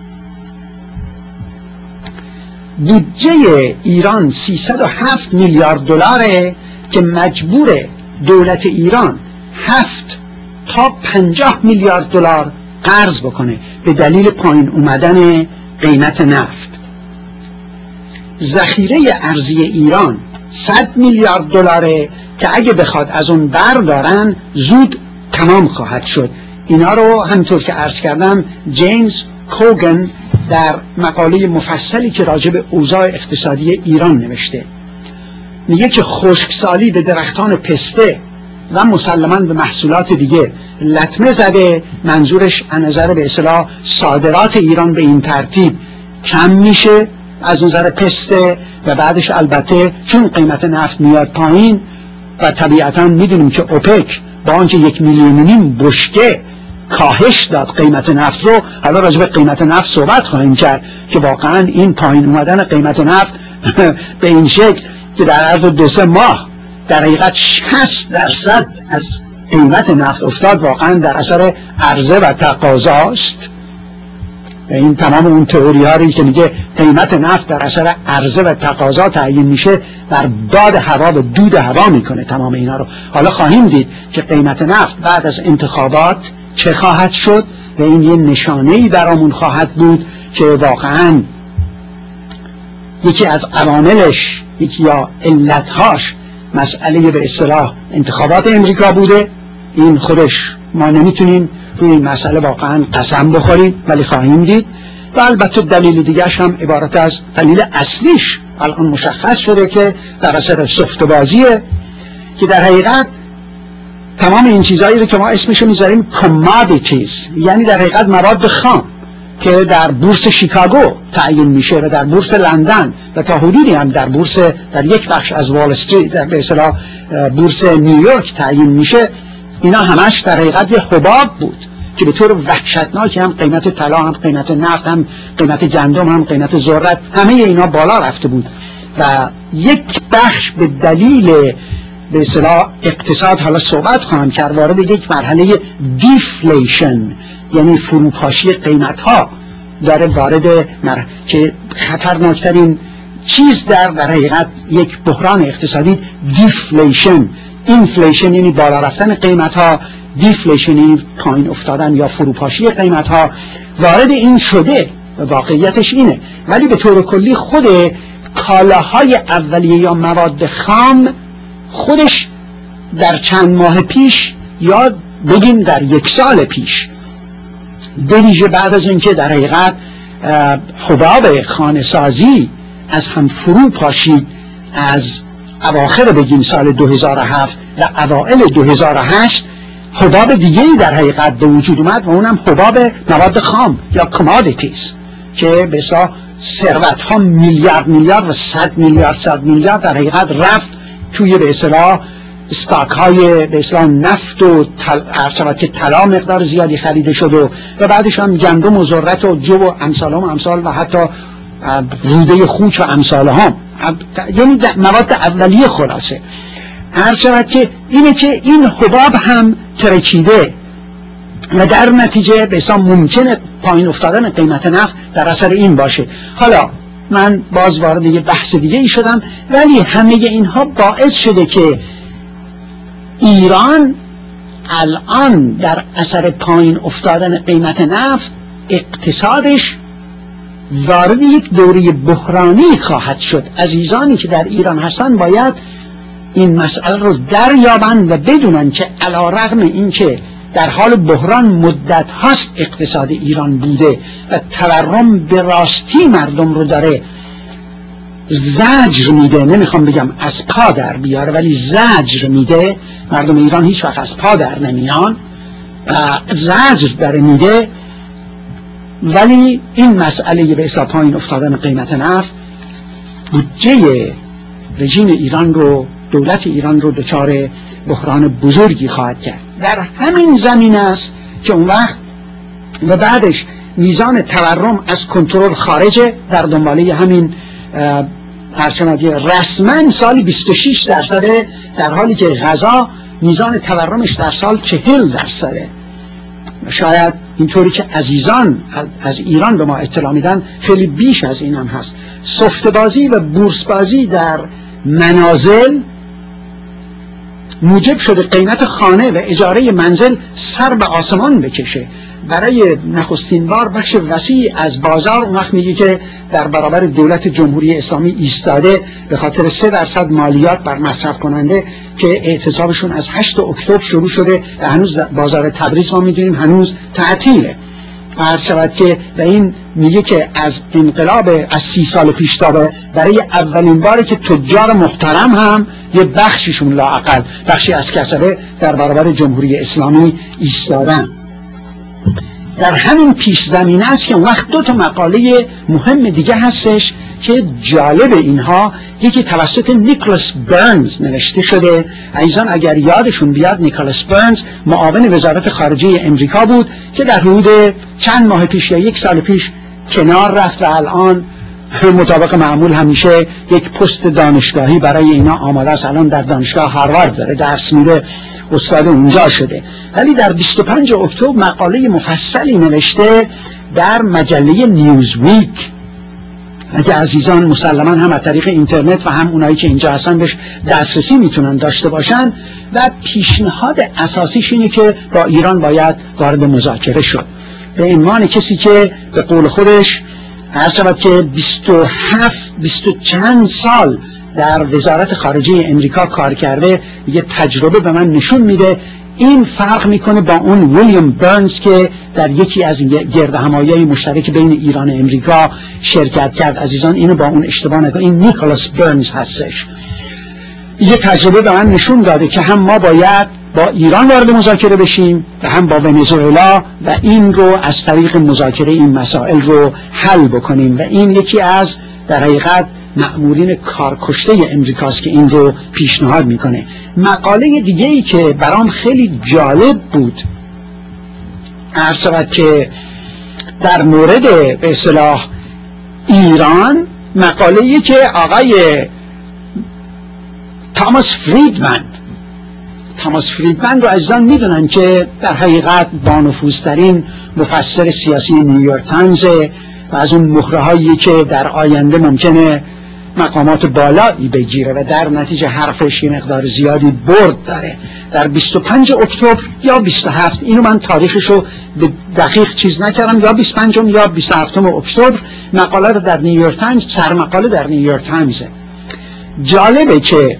بودجه ایران 307 میلیارد دلاره که مجبور دولت ایران 7 تا 50 میلیارد دلار قرض بکنه به دلیل پایین اومدن قیمت نفت. ذخیره ارزی ایران 100 میلیارد دلاره که اگه بخواد از اون بردارن زود تمام خواهد شد. اینا رو همینطور که عرض کردم جیمز کوگن در مقاله مفصلی که راجع به اوضاع اقتصادی ایران نوشته. میگه که خشکسالی به درختان پسته و مسلماً به محصولات دیگه لطمه زده. منظورش از نظر به اصطلاح صادرات ایران به این ترتیب کم میشه از نظر پسته و بعدش البته چون قیمت نفت میاد پایین و طبیعتاً میدونیم که اوپک با آنکه 1.5 میلیون بشکه کاهش داد قیمت نفت رو، حالا راجع به قیمت نفت صحبت خواهیم کرد که واقعاً این پایین اومدن قیمت نفت به این شکل که در عرض 2-3 ماه در حقیقت 60% از قیمت نفت افتاد، واقعا در اثر عرضه و تقاضاست. این تمام اون تئوری هایی که میگه قیمت نفت در اثر عرضه و تقاضا تعیین میشه بر باد هوا و دود هوا میکنه تمام اینا رو. حالا خواهیم دید که قیمت نفت بعد از انتخابات چه خواهد شد و این یه نشانه‌ای برامون خواهد بود که واقعاً یکی از عواملش، یکی یا علتهاش مسئله به اصطلاح انتخابات امریکا بوده. این خودش ما نمیتونیم روی این مسئله واقعا قسم بخوریم، ولی خواهیم دید. و البته دلیل دیگرش هم عبارت از دلیل اصلیش الان مشخص شده که در اثر سفته‌بازیه که در حقیقت تمام این چیزایی رو که ما اسمشو میذاریم commodities، یعنی در حقیقت مواد خام که در بورس شیکاگو تعیین میشه و در بورس لندن و تا حدودی هم در بورس در یک بخش از وال استریت در به اصطلاح بورس نیویورک تعیین میشه، اینا همش در حقیقت یه حباب بود که به طور وحشتناکی هم قیمت طلا، هم قیمت نفت، هم قیمت گندم، هم قیمت ذرت، همه اینا بالا رفته بود و یک بخش به دلیل به اصطلاح اقتصاد، حالا صحبت خواهم کرد، وارد یک مرحله دیفلیشن یعنی فروپاشی قیمت ها داره وارد که خطرناکترین چیز در حقیقت یک بحران اقتصادی دیفلیشن. اینفلیشن یعنی بالا رفتن قیمت ها، دیفلیشن یعنی پایین افتادن یا فروپاشی قیمت ها وارد این شده و واقعیتش اینه. ولی به طور کلی خود کالاهای اولیه یا مواد خام خودش در چند ماه پیش یا بگیم در یک سال پیش به ویژه بعد از اینکه در حقیقت حباب خانه‌سازی از هم فرو پاشید از اواخر بگیم سال 2007 و اوائل 2008 حباب دیگه‌ای در حقیقت به وجود اومد و اونم حباب مواد خام یا commodities که به اصطلاح ثروت ها میلیارد و 100 میلیارد در حقیقت رفت توی به اصطلاح استاک های به اصطلاح نفت و عرض که طلا مقدار زیادی خریده شد و بعدش هم گندم و ذرت و جو و امثال و حتی روده خوک و امثال هم، یعنی مواد اولیه خلاصه. عرض شود که اینه که این حباب هم ترکیده و در نتیجه به اصطلاح ممکنه پایین افتادن قیمت نفت در اثر این باشه. حالا من باز وارد یه بحث دیگه ای شدم، ولی همه اینها باعث شده که ایران الان در اثر پایین افتادن قیمت نفت اقتصادش وارد یک دوره بحرانی خواهد شد. عزیزانی که در ایران هستن باید این مسئله رو دریابند و بدونن که علیرغم این که در حال بحران مدت هاست اقتصاد ایران بوده و تورم به راستی مردم رو داره زجر میده، نمیخوام بگم از پا در بیاره ولی زجر میده، مردم ایران هیچ وقت از پا در نمیان، زجر داره میده، ولی این مسئله به اصطلاح پایین افتادن قیمت نفت بودجه رژیم ایران رو، دولت ایران رو دچار بحران بزرگی خواهد کرد. در همین زمین است که اون وقت و بعدش میزان تورم از کنترل خارجه، در دنباله همین رسما سالی 26%، در حالی که غذا میزان تورمش در سال 40%. شاید اینطوری که عزیزان از ایران به ما اطلاع میدن خیلی بیش از این هم هست. سفته‌بازی و بورسبازی در منازل موجب شده قیمت خانه و اجاره منزل سر به آسمان بکشه. برای نخستین بار بخش وسیع از بازار اون وقت میگه که در برابر دولت جمهوری اسلامی ایستاده به خاطر 3% مالیات بر مصرف کننده که اعتصابشون از 8 اکتبر شروع شده و هنوز بازار تبریز ما میدونیم هنوز تعطیله. عرض شود که و این میگه که از انقلاب از 30 سال پیش تا برای اولین باری که تجار محترم هم یه بخششون لااقل بخشی از کسبه در برابر جمهوری اسلامی ایستادن. در همین پیش زمینه است که اون وقت 2 مقاله مهم دیگه هستش که جالب اینها، یکی توسط نیکلاس برنز نوشته شده. عزیزان اگر یادشون بیاد نیکلاس برنز معاون وزارت خارجه امریکا بود که در حدود چند ماه پیش یا 1 سال پیش کنار رفت و الان مطابق معمول همیشه یک پست دانشگاهی برای اینا آماده است. الان در دانشگاه هاروارد داره درس میده، استاد اونجا شده. ولی در 25 اکتبر مقاله مفصلی نوشته در مجله نیوزویک، اگه عزیزان مسلما هم از طریق اینترنت و هم اونایی که اینجا هستن بهش دسترسی میتونن داشته باشن، و پیشنهاد اساسیش اینه که با ایران باید وارد مذاکره شد، به عنوان کسی که به قول خودش عرض شود که 20 چند سال در وزارت خارجه امریکا کار کرده، یه تجربه به من نشون میده این فرق میکنه با اون ویلیام برنز که در یکی از گردهمایی‌های مشترک بین ایران و امریکا شرکت کرد. عزیزان اینو با اون اشتباه نکنید، این نیکولاس برنز هستش. یه تجربه به من نشون داده که هم ما باید با ایران وارد مذاکره بشیم و هم با ونزوئلا، و این رو از طریق مذاکره این مسائل رو حل بکنیم، و این یکی از در حقیقت مأمورین کارکشته امریکاست که این رو پیشنهاد میکنه. مقاله دیگه ای که برام خیلی جالب بود عرض شود که در مورد به اصطلاح ایران، مقاله‌ای که آقای تاماس فریدمن رو عزیزان میدونن که در حقیقت با نفوذترین مفسر سیاسی نیویورک تایمز و از اون مهرهایی که در آینده ممکنه مقامات بالایی بگیره و در نتیجه حرفش یه مقدار زیادی برد داره. در 25 اکتبر یا 27، اینو من تاریخشو به دقیق چیز نکردم، یا 25 یا 27 اکتبر مقاله در نیویورک تایمز، سرمقاله در نیویورک تایمزه. جالبه که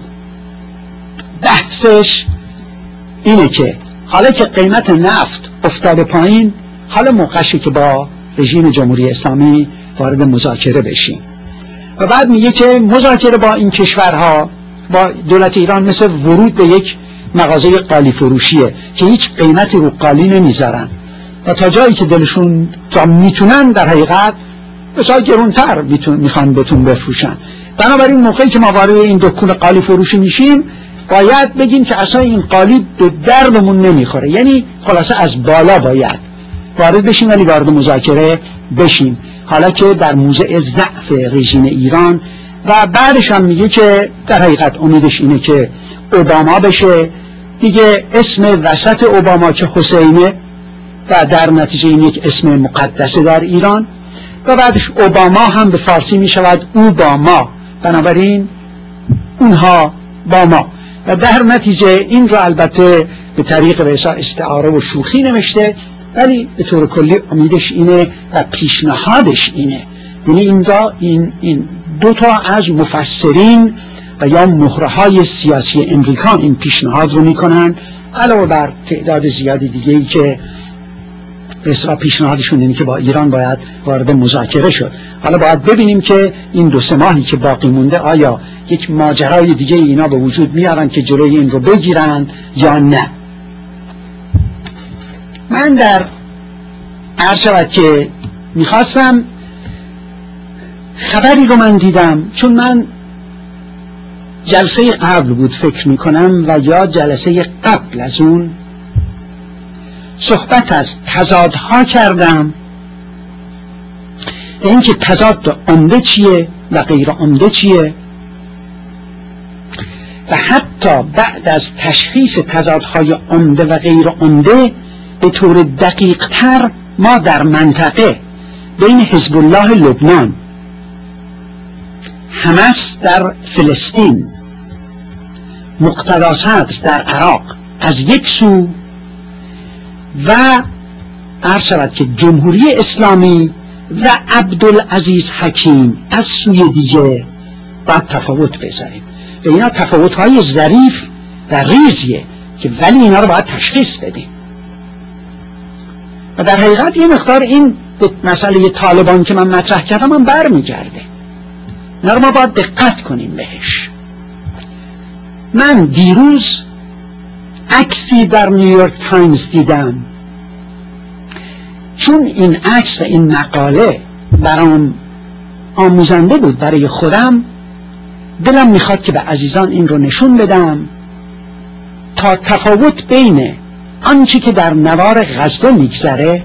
بحثش اینه که حالا که قیمت نفت افتاده پایین، حالا موقعشه که با رژیم جمهوری اسلامی وارد مذاکره بشیم. و بعد میگه که مذاکره با این کشورها، با دولت ایران، مثل ورود به یک مغازه قالی فروشیه که هیچ قیمتی رو قالی نمیذارن و تا جایی که دلشون تا میتونن در حقیقت بسیار گرونتر میخوان بهتون بفروشن. بنابراین موقعی که ما وارد این دکون قالی فروشی میشیم، باید بگیم که اصلا این قالی به دردمون نمیخوره، یعنی خلاصه از بالا باید وارد بشیم ولی وارد مذاکره بشیم. حالا که در موضع ضعف رژیم ایران، و بعدش هم میگه که در حقیقت امیدش اینه که اوباما بشه، دیگه اسم وسط اوباما که حسینه و در نتیجه این یک اسم مقدسه در ایران، و بعدش اوباما هم به فارسی میشود اوباما، بنابراین اونها با ما، و در نتیجه این رو البته به طریق به استعاره و شوخی نوشته، ولی به طور کلی امیدش اینه و پیشنهادش اینه. یعنی این دو تا از مفسرین و یا مهره‌های سیاسی امریکا این پیشنهاد رو میکنن، علاوه بر تعداد زیادی دیگه‌ای که به اصطلاح پیشنهادشون اینه که با ایران باید وارد مذاکره شد. حالا باید ببینیم که این 2-3 ماهی که باقی مونده آیا یک ماجرای دیگه اینا به وجود میارن که جلوی این رو بگیرن یا نه. من در عرض شود که میخواستم خبری رو من دیدم، چون من جلسه قبل بود فکر میکنم و یا جلسه قبل از اون صحبت از تضادها کردم، اینکه تضاد عمده چیه و غیر عمده چیه، و حتی بعد از تشخیص تضادهای عمده و غیر عمده به طور دقیق تر ما در منطقه بین حزب الله لبنان، حماس در فلسطین، مقتدا صدر در عراق از یک سو و عرض شود که جمهوری اسلامی و عبدالعزیز حکیم از سوی دیگه باید تفاوت بذاریم. و اینا تفاوت‌های ظریف و ریزیه که ولی اینا رو باید تشخیص بدیم. و در حقیقت یه مقدار این به مسئله طالبان که من مطرح کردم هم برمیگرده. اینا رو ما باید دقت کنیم بهش. من دیروز عکسی در نیویورک تایمز دیدم، چون این عکس و این مقاله برام آموزنده بود برای خودم، دلم میخواد که به عزیزان این رو نشون بدم تا تفاوت بین آنچه که در نوار غزه میگذره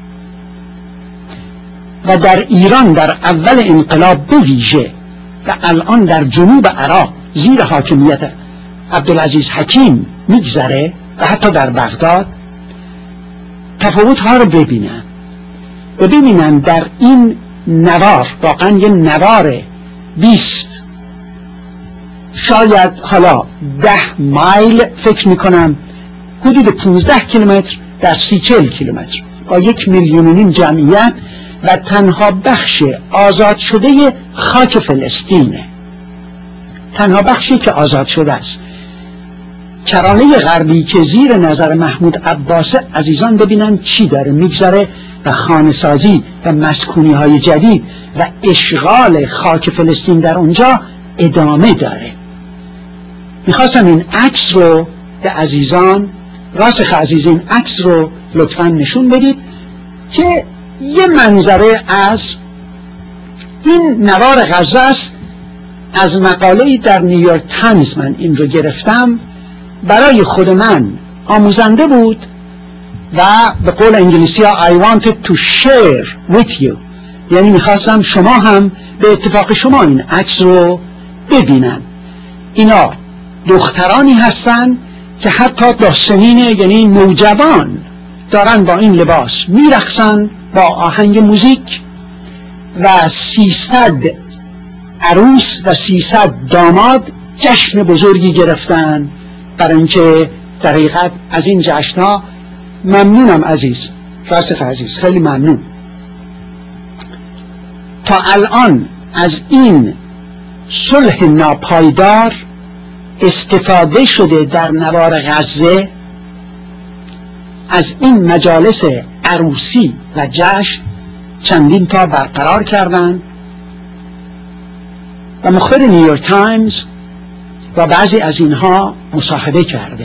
و در ایران در اول انقلاب به ویژه و الان در جنوب عراق زیر حاکمیت عبدالعزیز حکیم میگذره و حتی در بغداد، تفاوت ها رو ببینن. ببینن در این نوار، واقعا یه نوار 20 شاید حالا 10 مایل فکر میکنم حدود 15 کیلومتر در 30-40 کیلومتر با 1.5 میلیون جمعیت و تنها بخش آزاد شده خاک فلسطینه، تنها بخشی که آزاد شده است. کرانه غربی که زیر نظر محمود عباس، عزیزان ببینن چی داره میگذره و خانه‌سازی و مسکونی های جدید و اشغال خاک فلسطین در اونجا ادامه داره. میخواستم این عکس رو به عزیزان، راسخ عزیز این عکس رو لطفاً نشون بدید که یه منظره از این نوار غزه است. از مقاله‌ای در نیویورک تایمز من این رو گرفتم، برای خود من آموزنده بود و به قول انگلیسی ها I wanted to share with you، یعنی میخواستم شما هم به اتفاق شما این عکس رو ببینن. اینا دخترانی هستن که حتی با سنین، یعنی نوجوان، دارن با این لباس میرقصن با آهنگ موزیک و 300 عروس و 300 داماد جشن بزرگی گرفتن. برای اینکه در حقیقت از این جشن‌ها ممنونم عزیز، راسخ عزیز، خیلی ممنون. تا الان از این صلح ناپایدار استفاده شده در نوار غزه، از این مجالس عروسی و جشن چندین تا برقرار کردن و مخبر نیویورک تایمز و بعضی از اینها مصاحبه کرده.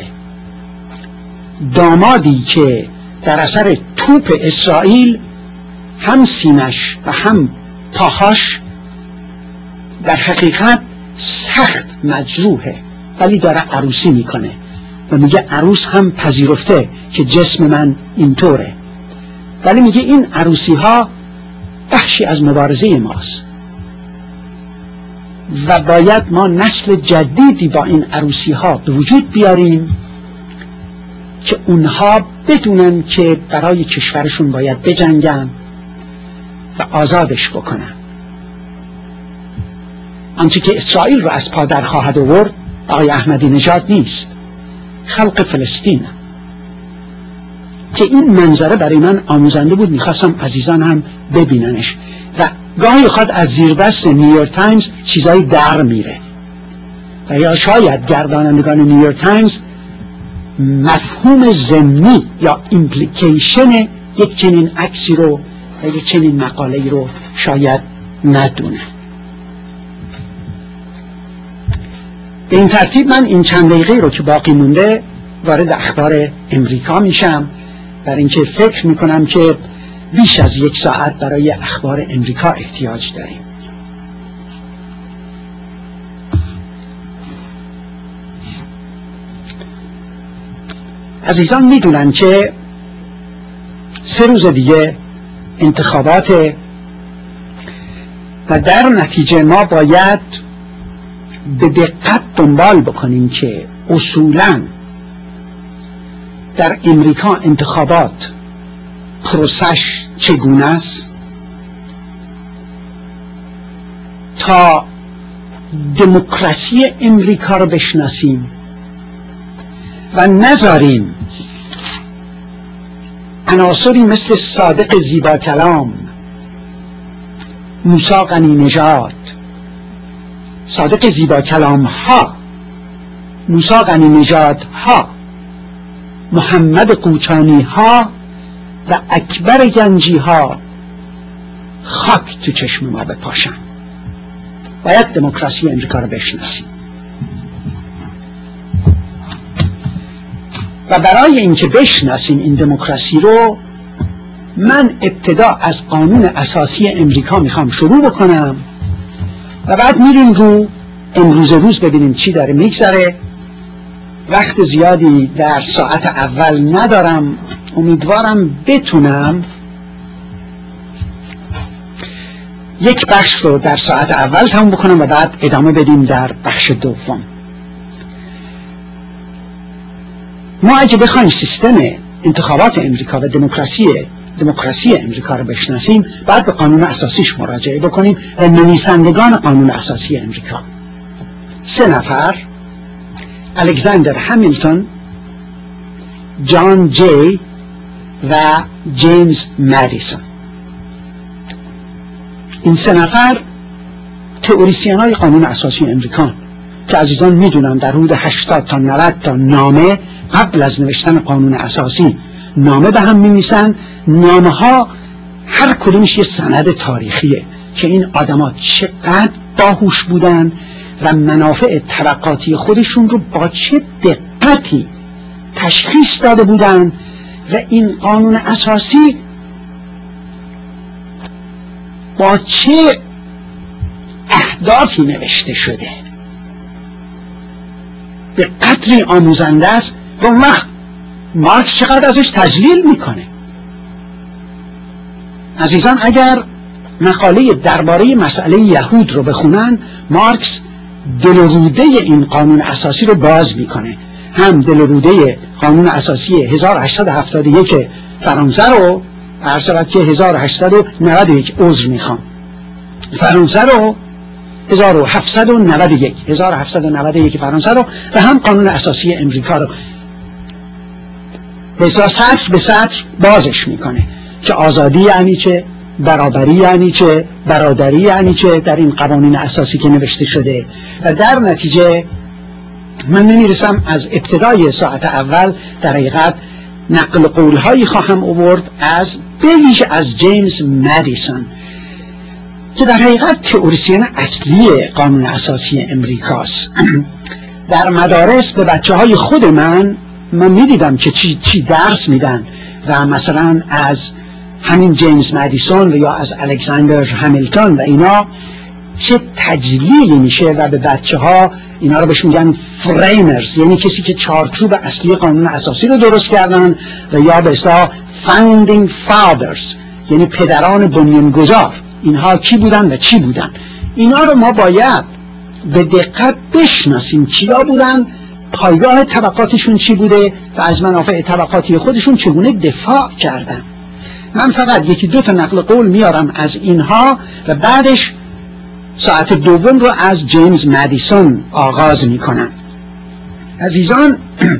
دامادی که در اثر توپ اسرائیل هم سینش و هم پاهاش در حقیقت سخت مجروحه، ولی داره عروسی میکنه و میگه عروس هم پذیرفته که جسم من اینطوره، ولی میگه این عروسی ها بخشی از مبارزه ماست و باید ما نسل جدیدی با این عروسی ها به وجود بیاریم که اونها بدونن که برای کشورشون باید بجنگن و آزادش بکنن. آنچه که اسرائیل رو از پا در خواهد آورد آقای احمدی نژاد نیست، خلق فلسطین. که این منظره برای من آموزنده بود، میخواستم عزیزان هم ببیننش و گاهی خود از زیر دست نیویورک تایمز چیزایی در میره و یا شاید گردانندگان نیویورک تایمز مفهوم ضمنی یا ایمپلیکیشن یک چنین عکسی رو و یک چنین مقاله‌ای رو شاید ندونه. به این ترتیب من این چند دقیقه رو که باقی مونده وارد اخبار امریکا میشم، برای اینکه فکر میکنم که بیش از 1 ساعت برای اخبار امریکا احتیاج داریم. عزیزان میدونن که 3 روز دیگه انتخابات و در نتیجه ما باید به دقت دنبال بکنیم که اصولاً در امریکا انتخابات پروسش چگونه است تا دموکراسی امریکا رو بشناسیم و نذاریم عناصری مثل صادق زیبا کلام، موسی غنی نژاد، صادق زیبا کلام ها، موسی غنی نژاد ها، محمد قوچانی ها و اکبر گنجی ها خاک تو چشم ما بپاشن. باید دموکراسی امریکا رو بشناسیم و برای اینکه بشناسیم این دموکراسی رو، من ابتدا از قانون اساسی امریکا میخوام شروع بکنم و بعد میریم رو امروز روز ببینیم چی داره میگذره. وقت زیادی در ساعت اول ندارم، امیدوارم بتونم یک بخش رو در ساعت اول تموم بکنم و بعد ادامه بدیم در بخش دوم. ما اگه بخوایم سیستم انتخابات امریکا و دموکراسی دموکراسی امریکا رو بشناسیم باید به قانون اساسیش مراجعه بکنیم و نویسندگان قانون اساسی امریکا 3 نفر: الکساندر همیلتون، جان جی و جیمز مدیسون. این 3 نفر تئوریسین های قانون اساسی امریکا که عزیزان میدونن در حدود 80 تا 90 تا نامه قبل از نوشتن قانون اساسی نامه به هم می‌نویسن. نامه ها هر کدومش یه سند تاریخیه که این آدما چقدر باهوش بودن و منافع طبقاتی خودشون رو با چه دقتی تشخیص داده بودن و این قانون اساسی با چه اهدافی نوشته شده. به قدری آموزنده است و اون وقت مارکس چقدر ازش تجلیل میکنه. عزیزان اگر مقاله درباره مسئله یهود رو بخونن، مارکس دل و روده این قانون اساسی رو باز میکنه. هم دل و روده قانون اساسی 1871 فرانسه رو، عرض که 1891 عذر میخوام، فرانسه رو 1791 فرانسه رو و هم قانون اساسی امریکا رو به سطر به سطر بازش میکنه که آزادی یعنی چه، برابری یعنی چه، برادری یعنی چه در این قوانین اساسی که نوشته شده. و در نتیجه من نمیرسم از ابتدای ساعت اول در حقیقت نقل قولهایی خواهم آورد از بویژه از جیمز مدیسون که در حقیقت تئوریسین اصلی قانون اساسی امریکاست. در مدارس به بچه های خود من میدیدم که چی درس میدن و مثلا از همین جیمز مدیسون و یا از الکساندر همیلتون و اینا چه تجلیلی میشه و به بچه ها اینا رو بهش میگن فریمرز، یعنی کسی که چارچوب اصلی قانون اساسی رو درست کردن و یا به اصطلاح فاوندینگ فادرز، یعنی پدران بنیانگذار، اینها کی بودن و چی بودن. اینا رو ما باید به دقت بشناسیم کیا بودن، پایگاه طبقاتشون چی بوده و از منافع طبقاتی خودشون چگونه دفاع کردن. من فقط 1-2 تا نقل قول میارم از اینها و بعدش ساعت دوم رو از جیمز مدیسون آغاز میکنم. عزیزان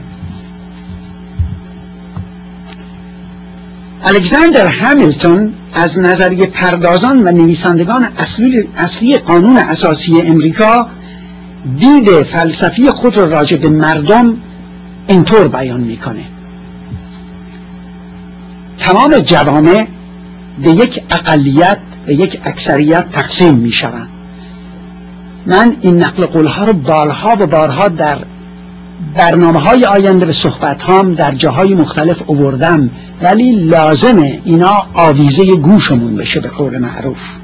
الکساندر همیلتون از نظریه پردازان و نویسندگان اصلی قانون اساسی امریکا دید فلسفی خود را راجع به مردم اینطور بیان میکنه: تمام جوامع به یک اقلیت و یک اکثریت تقسیم میشوند. من این نقل قولها رو بارها و بارها در برنامه‌های آینده به صحبت‌هام در جاهای مختلف آوردم، ولی لازمه اینا آویزه گوشمون بشه. به قول معروف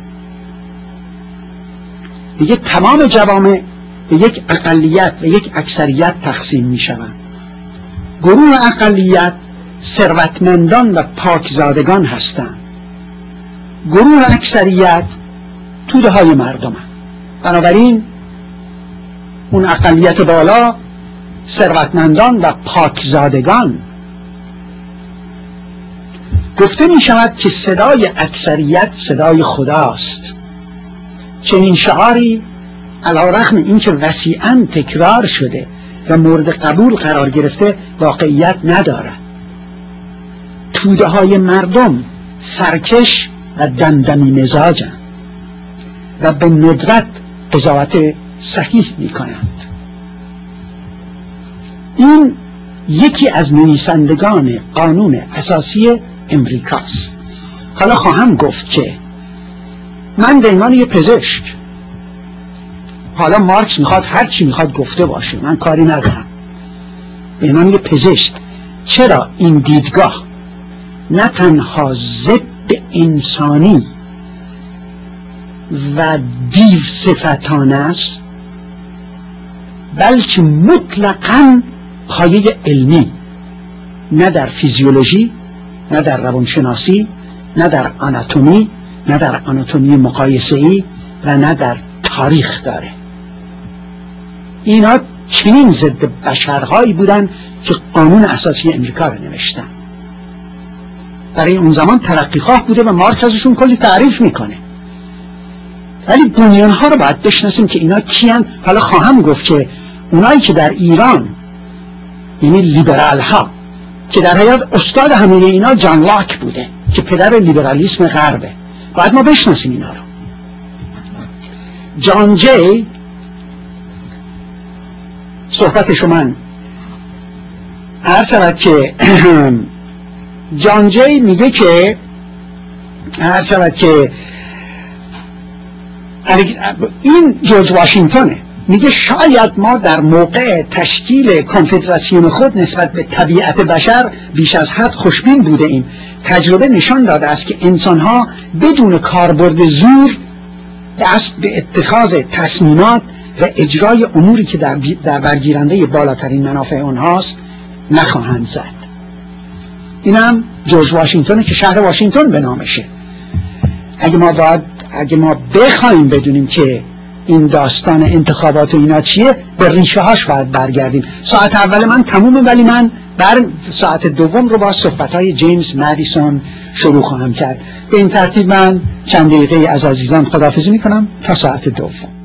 میگه تمام جوامع به یک اقلیت و یک اکثریت تقسیم میشوند. گروه اقلیت ثروتمندان و پاکزادگان هستند، گروه اکثریت توده های مردم هست. بنابراین اون اقلیت بالا ثروتمندان و پاکزادگان. گفته می شود که صدای اکثریت صدای خداست. چنین شعاری علیرغم اینکه وسیعاً تکرار شده و مورد قبول قرار گرفته واقعیت ندارد. توده های مردم سرکش و دمدمی مزاجند و به ندرت قضاوت صحیح می کنند. این یکی از نویسندگان قانون اساسی امریکاست. حالا خواهم گفت که من به عنوان یه پزشک، حالا مارکس میخواد هر چی میخواد گفته باشه، من کاری ندارم، به عنوان یه پزشک چرا این دیدگاه نه تنها ضد انسانی و دیو صفتانه است، بلکه مطلقاً پایه علمی، نه در فیزیولوژی، نه در روانشناسی، نه در آناتومی، نه در آناتومی مقایسه‌ای و نه در تاریخ داره. اینا چنین ضد بشرهایی بودن که قانون اساسی امریکا رو نوشتن. برای اون زمان ترقیخواه بوده و مارکس ازشون کلی تعریف میکنه، ولی بنیانها رو باید بشناسیم که اینا کیان. حالا خواهم گفت که اونایی که در ایران، یعنی لیبرال ها، که در حقیقت استاد همه اینا جان لاک بوده که پدر لیبرالیسم غربه، باید ما بشناسیم اینا رو. جان جی صحبتشو من عرض شود که جان جی میگه که این جورج واشنگتنه، میگه شاید ما در موقع تشکیل کنفدراسیون خود نسبت به طبیعت بشر بیش از حد خوشبین بوده ایم. تجربه نشان داده است که انسانها بدون کاربرد زور دست به اتخاذ تصمیمات و اجرای اموری که در برگیرنده بالاترین منافع اونهاست نخواهند زد. اینم جورج واشنگتنه که شهر واشنگتن به نامشه. اگه ما بخوایم بدونیم که این داستان انتخابات و اینا چیه، به ریشه هاش باید برگردیم. ساعت اول من تمومه، ولی من ساعت دوم رو با صحبت‌های جیمز مادیسون شروع خواهم کرد. به این ترتیب من چند دقیقه از عزیزان خداحافظی میکنم تا ساعت دوم.